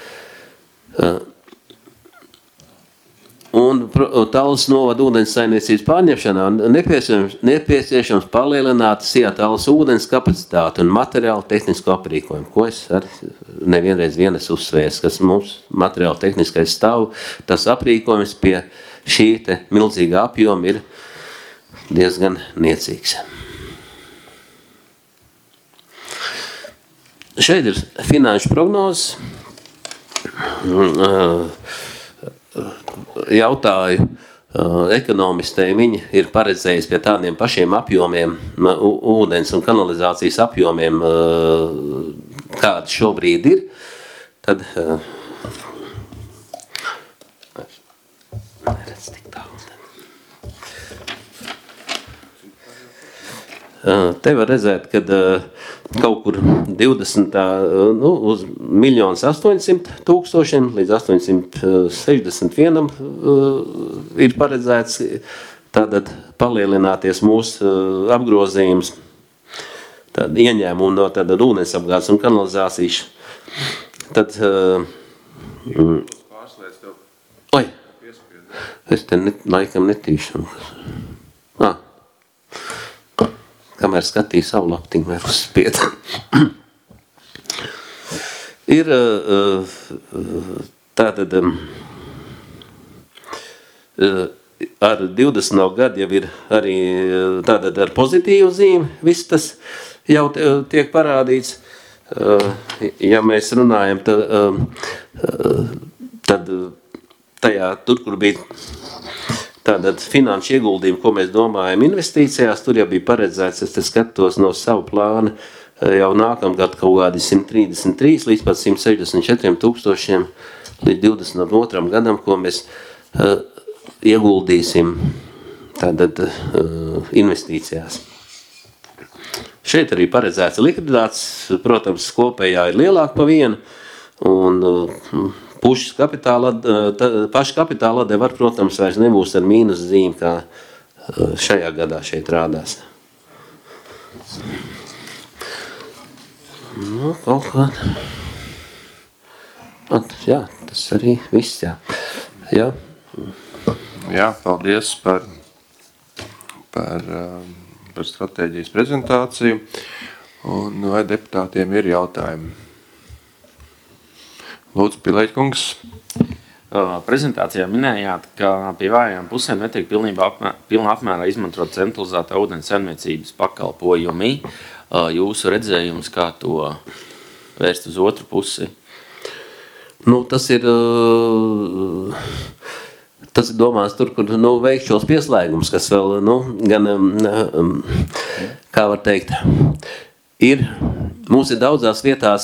Un Tallas novada ūdens saimniecības pārņemšanā nepieciešams palielināt SIA Tallas ūdens kapacitāti un materiālu tehnisko aprīkojumu, ko es arī nevienreiz uzsvērs, kas mums materiālu tehniskais stāv, tas aprīkojums pie šī te milzīgā apjoma ir diezgan niecīgs. Šeit ir finanšu prognozes. Jautāju ekonomistei, viņi ir paredzējis pie tādiem pašiem apjomiem, ūdens un kanalizācijas apjomiem, kādi šobrīd ir, tad te var redzēt, kad kaut kur 20, uz 1,800,000 līdz 861 ir paredzēts tātad palielināties mūsu apgrozījums, tad ieņēmumu no tātad ūdensapgādes un kanalizācijas. Tad, es te laikam netīšu. Kamēr skatīju savu lapu, tikmēr uzspied. Ir tātad ar 20. gadu jau ir arī tātad ar pozitīvu zīmi, viss tas jau tiek parādīts. Ja mēs runājam, tad tajā, tur, kur bija tātad finanšu ieguldījumu, ko mēs domājam investīcijās, tur jau bija paredzēts, es te skatos no savu plānu, jau nākamgad kaut kādi 133 līdz pat 164,000 līdz 22. gadam, ko mēs ieguldīsim tātad investīcijās. Šeit arī paredzēts likvidāts, protams, kopējā ir lielāka pa vienu, un paša kapitāla atdeve var, protams, vairs nebūs ar mīnus zīmi, kā šajā gadā šeit rādās. Kaut kā. Jā, tas arī viss, jā. Jā, paldies par stratēģijas prezentāciju. Un vai deputātiem ir jautājumi? Lūdzu, Pileļkungs. Prezentācijā minējāt, ka pie vājām pusēm netiek pilnā apmērā izmantot centralizētā ūdens saimniecības pakalpojumi. Jūsu redzējums, kā to vērst uz otru pusi? Tas ir domās tur, kur veikt šos pieslēgumus, kas vēl, gan, kā var teikt, mums ir daudzās vietās,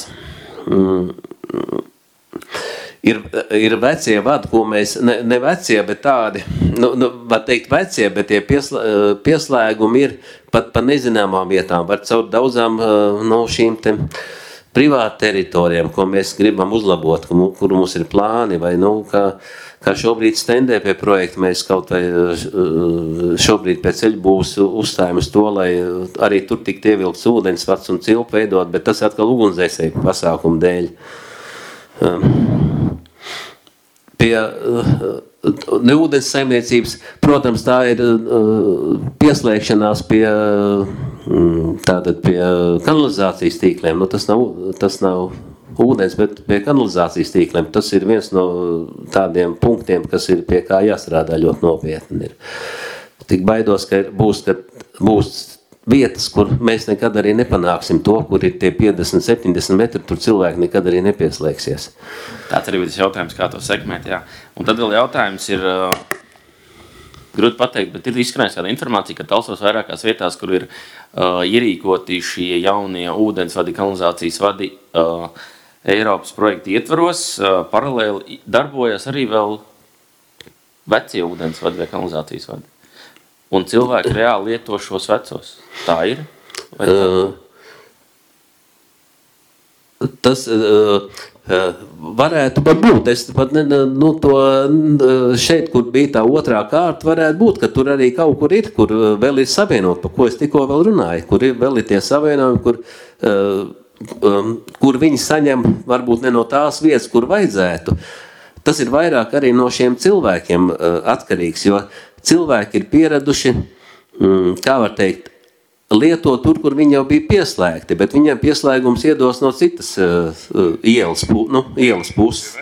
ir vecie vadi, ko mēs, ne vecie, bet tādi, var teikt vecie, bet tie pieslēgumi ir pat pa nezināmām vietām, var caur daudzām šīm te privātu teritorijām, ko mēs gribam uzlabot, kur mums ir plāni, vai, kā šobrīd stendē pie projekta, mēs kaut vai šobrīd pēc ceļbūves uzstājam uz to, lai arī tur tiktu ievilkts ūdens vats un cilpu veidot, bet tas atkal ugunsdzēsēju pasākumu dēļ. Pie ūdens saimniecības, protams, tā ir pieslēgšanās pie kanalizācijas tīkliem. Tas nav ūdens, bet pie kanalizācijas tīkliem. Tas ir viens no tādiem punktiem, kas ir pie kā jāstrādā ļoti nopietni. Tik baidos, ka būs vietas, kur mēs nekad arī nepanāksim to, kur ir tie 50-70 metri, tur cilvēki nekad arī nepieslēgsies. Tāds arī ir jautājums, kā to sekmēt, jā. Un tad vēl jautājums ir, grūti pateikt, bet ir izskanējis kāda informācija, ka Talsos vairākās vietās, kur ir ierīkoti šie jaunie ūdensvadi, kanalizācijas vadi Eiropas projekta ietvaros, paralēli darbojas arī vēl vecie ūdensvadi vai kanalizācijas vadi. Un cilvēki reāli lieto šos vecos. Tā ir? Tas varētu pat būt. Es pat šeit, kur bija tā otrā kārta, varētu būt, ka tur arī kaut kur ir, kur vēl ir savienot, par ko es tikko vēl runāju, kur vēl ir tie savienojumi, kur viņi saņem varbūt ne no tās vietas, kur vajadzētu. Tas ir vairāk arī no šiem cilvēkiem atkarīgs, jo cilvēki ir pieraduši, kā var teikt, lietot tur, kur viņi jau bija pieslēgti, bet viņiem pieslēgums iedos no citas ielas puses.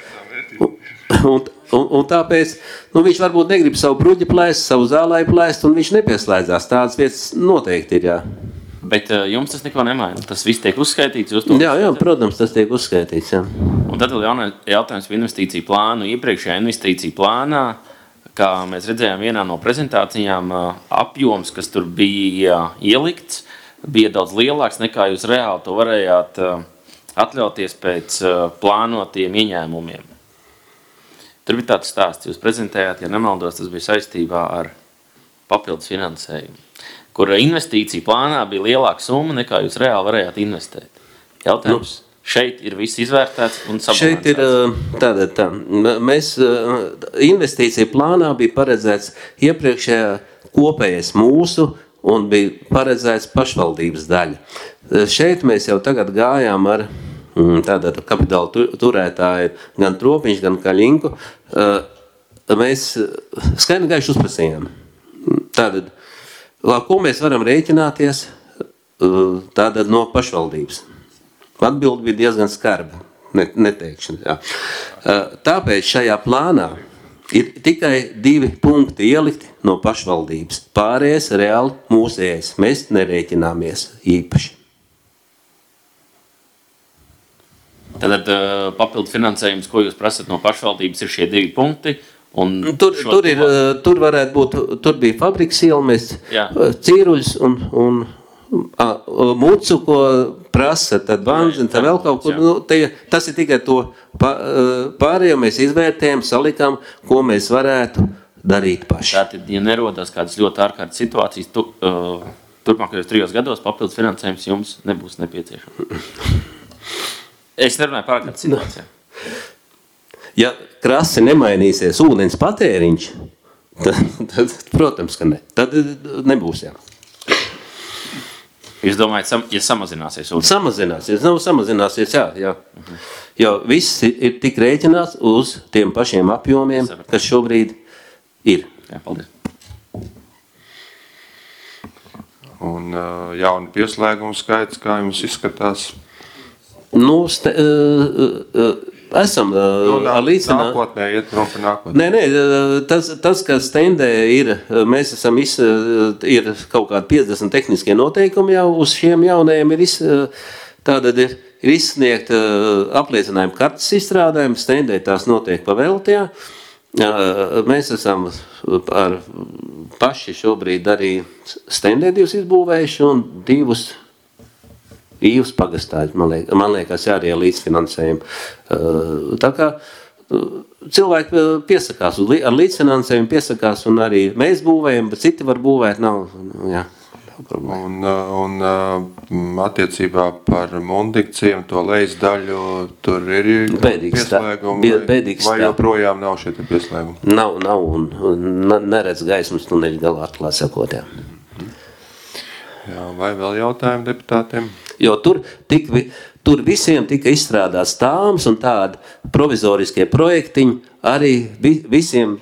Un tāpēc viņš varbūt negrib savu bruģi plēst, savu zālāju plēst, un viņš nepieslēdzās. Tādas vietas noteikti ir, jā. Bet jums tas neko nemaina? Tas viss tiek uzskaitīts? Jā, protams, tas tiek uzskaitīts, jā. Un tad vēl jautājums par investīciju plānu. Iepriekšējā investīciju plānā, kā mēs redzējām vienā no prezentācijām, apjoms, kas tur bija ielikts, bija daudz lielāks nekā jūs reāli to varējāt atļauties pēc plānotiem ieņēmumiem. Tur bija tāds stāsts, jūs prezentējāt, ja nemaldos, tas bija saistībā ar papildus finansējumu, kur investīcija plānā bija lielāka summa nekā jūs reāli varējāt investēt. Jautājums? Šeit ir viss izvērtēts un sabalansēts. Šeit ir tā. Mēs investīcija plānā bija paredzēts iepriekšējā kopējais mūsu un bija paredzēts pašvaldības daļa. Šeit mēs jau tagad gājām ar tātad kapitāla turētāji gan Tropiņš, gan Kaļinku. Mēs skaidri gaiši uzprasījām. Tātad, ko mēs varam rēķināties tātad no pašvaldības? Atbildi bija diezgan skarba, neteikšana. Jā. Tāpēc šajā plānā ir tikai 2 punkti ielikti no pašvaldības. Pārējais reāli mūsējais. Mēs nerēķināmies īpaši. Tad papildu finansējums, ko jūs prasat no pašvaldības, ir šie 2 punkti. Tur varētu būt, tur bija fabrikas iela, mēs cīruļus un mucu, ko prasa, tad vanzini, tad vēl kaut kur. Tas ir tikai to pārējo mēs izvērtējam, salikām, ko mēs varētu darīt paši. Tātad, ja nerodās kādas ļoti ārkārtas situācijas, turpmākajos 3 gados papildus finansējums jums nebūs nepieciešams. Es nerunāju par ārkārtas situācijām. Ja krasi nemainīsies ūdens patēriņš, tad protams, ka ne. Tad nebūs, jā. Jūs domājat, ja samazināsies ūdens? Samazināsies, nav samazināsies, jā. Jo viss ir tik rēķināts uz tiem pašiem apjomiem, kas šobrīd ir. Jā, paldies. Un jauni pieslēgumu skaits, kā jums izskatās? Esam ar līdzinā... Nākotnē, iet prom par nākotnē. Nē, tas, kas stendē ir, mēs esam ir kaut kādi 50 tehniskie noteikumi jau uz šiem jaunajiem ir izsniegt apliecinājumu kartas izstrādājumu, stendē tās notiek pavēltajā. Mēs esam paši šobrīd arī stendē 2 izbūvējuši un 2 Īvas pagastājs, man liekas, arī ar līdzfinansējumu. Tā kā cilvēki piesakās, ar līdzfinansējumu piesakās, un arī mēs būvējam, bet citi var būvēt, nav problēma. Un attiecībā par mundikcijiem, to lejas daļu, tur ir pieslēgumi, vai joprojām nav šie pieslēgumi? Nav, un neredz gaismas tuneļu galā, atklāt sakot, jā. Jā, vai vēl jautājumi deputātiem? Jo tur visiem tika izstrādāts tāms un tādi provizoriskie projektiņi, arī visiem,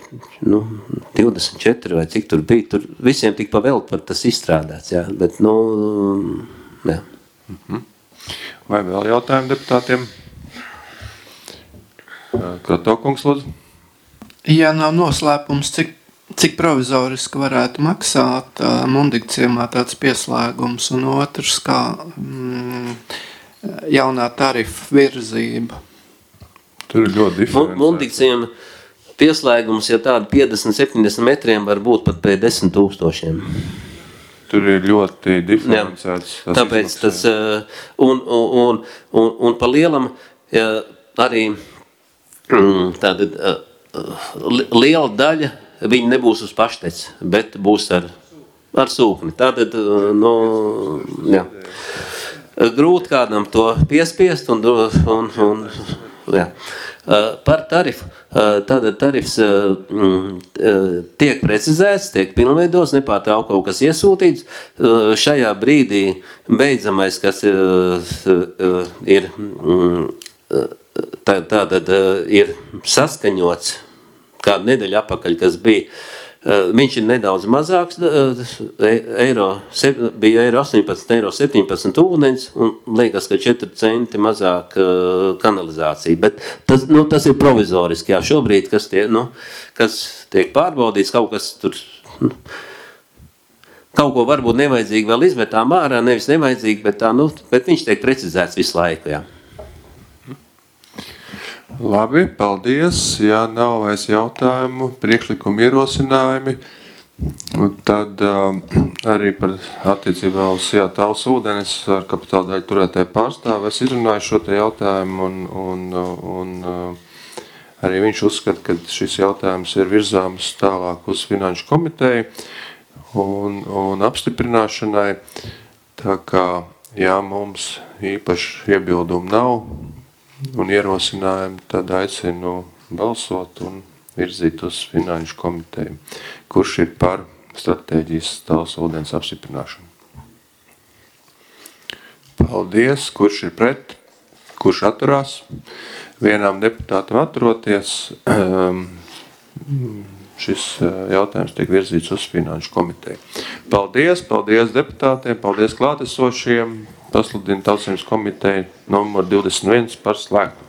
24 vai cik tur bija, tur visiem tika pavēlt par tas izstrādāts, jā, bet, jā. Vai vēl jautājumi deputātiem? Krotokungs, lūdzu. Ja nav noslēpums, cik provizoriski varētu maksāt Mundigciemā tāds pieslēgums, un otrs, kā jaunā tarifa virzība. Tur ir ļoti diferencēts. Mundigciema pieslēgums, ja tāda 50-70 metriem, var būt pat pie 10 000. Tur ir ļoti diferencēts. Tāpēc tas, un pa lielam arī tāda liela daļa, viņi nebūs uz paštec, bet būs ar sūkni. Tātad, jā. Grūti kādam to piespiest jā. Par tarifu. Tātad tarifs tiek precizēts, tiek pilnveidots, nepārtraukt kaut kas iesūtīts. Šajā brīdī beidzamais, kas ir tātad ir saskaņots kādu nedēļu apakaļ, kas bija. Viņš ir nedaudz mazāks, bija eiro 18, eiro 17 ūdeņs, un liekas, ka 4 centi mazāk kanalizācija. Bet tas ir provizoriski, jā, šobrīd, kas tiek pārbaudīts, kaut kas tur, kaut ko varbūt nevajadzīgi vēl izmetām ārā, nevis nevajadzīgi, bet viņš tiek precizēts visu laiku, jā. Labi, paldies. Ja nav vairs jautājumu, priekšlikumu ierosinājumi, tad arī par attiecībā uz Talsu ūdenes ar kapitāla daļu turētāju pārstāvu es izrunāju šo te jautājumu un arī viņš uzskata, ka šis jautājums ir virzāms tālāk uz finanšu komiteju un apstiprināšanai. Tā kā, ja mums īpaši iebildumu nav, un ierosinājumi, tad aicinu balsot un virzīt uz finanšu komiteju, kurš ir par stratēģijas Talsu ūdens apstiprināšanu. Paldies, kurš ir pret, kurš atturās. Vienām deputātam atturoties, šis jautājums tiek virzīts uz finanšu komiteju. Paldies deputātiem, paldies klātesošiem. Pasludina Tautsaimniecības komiteja numur 21 par slēgtu.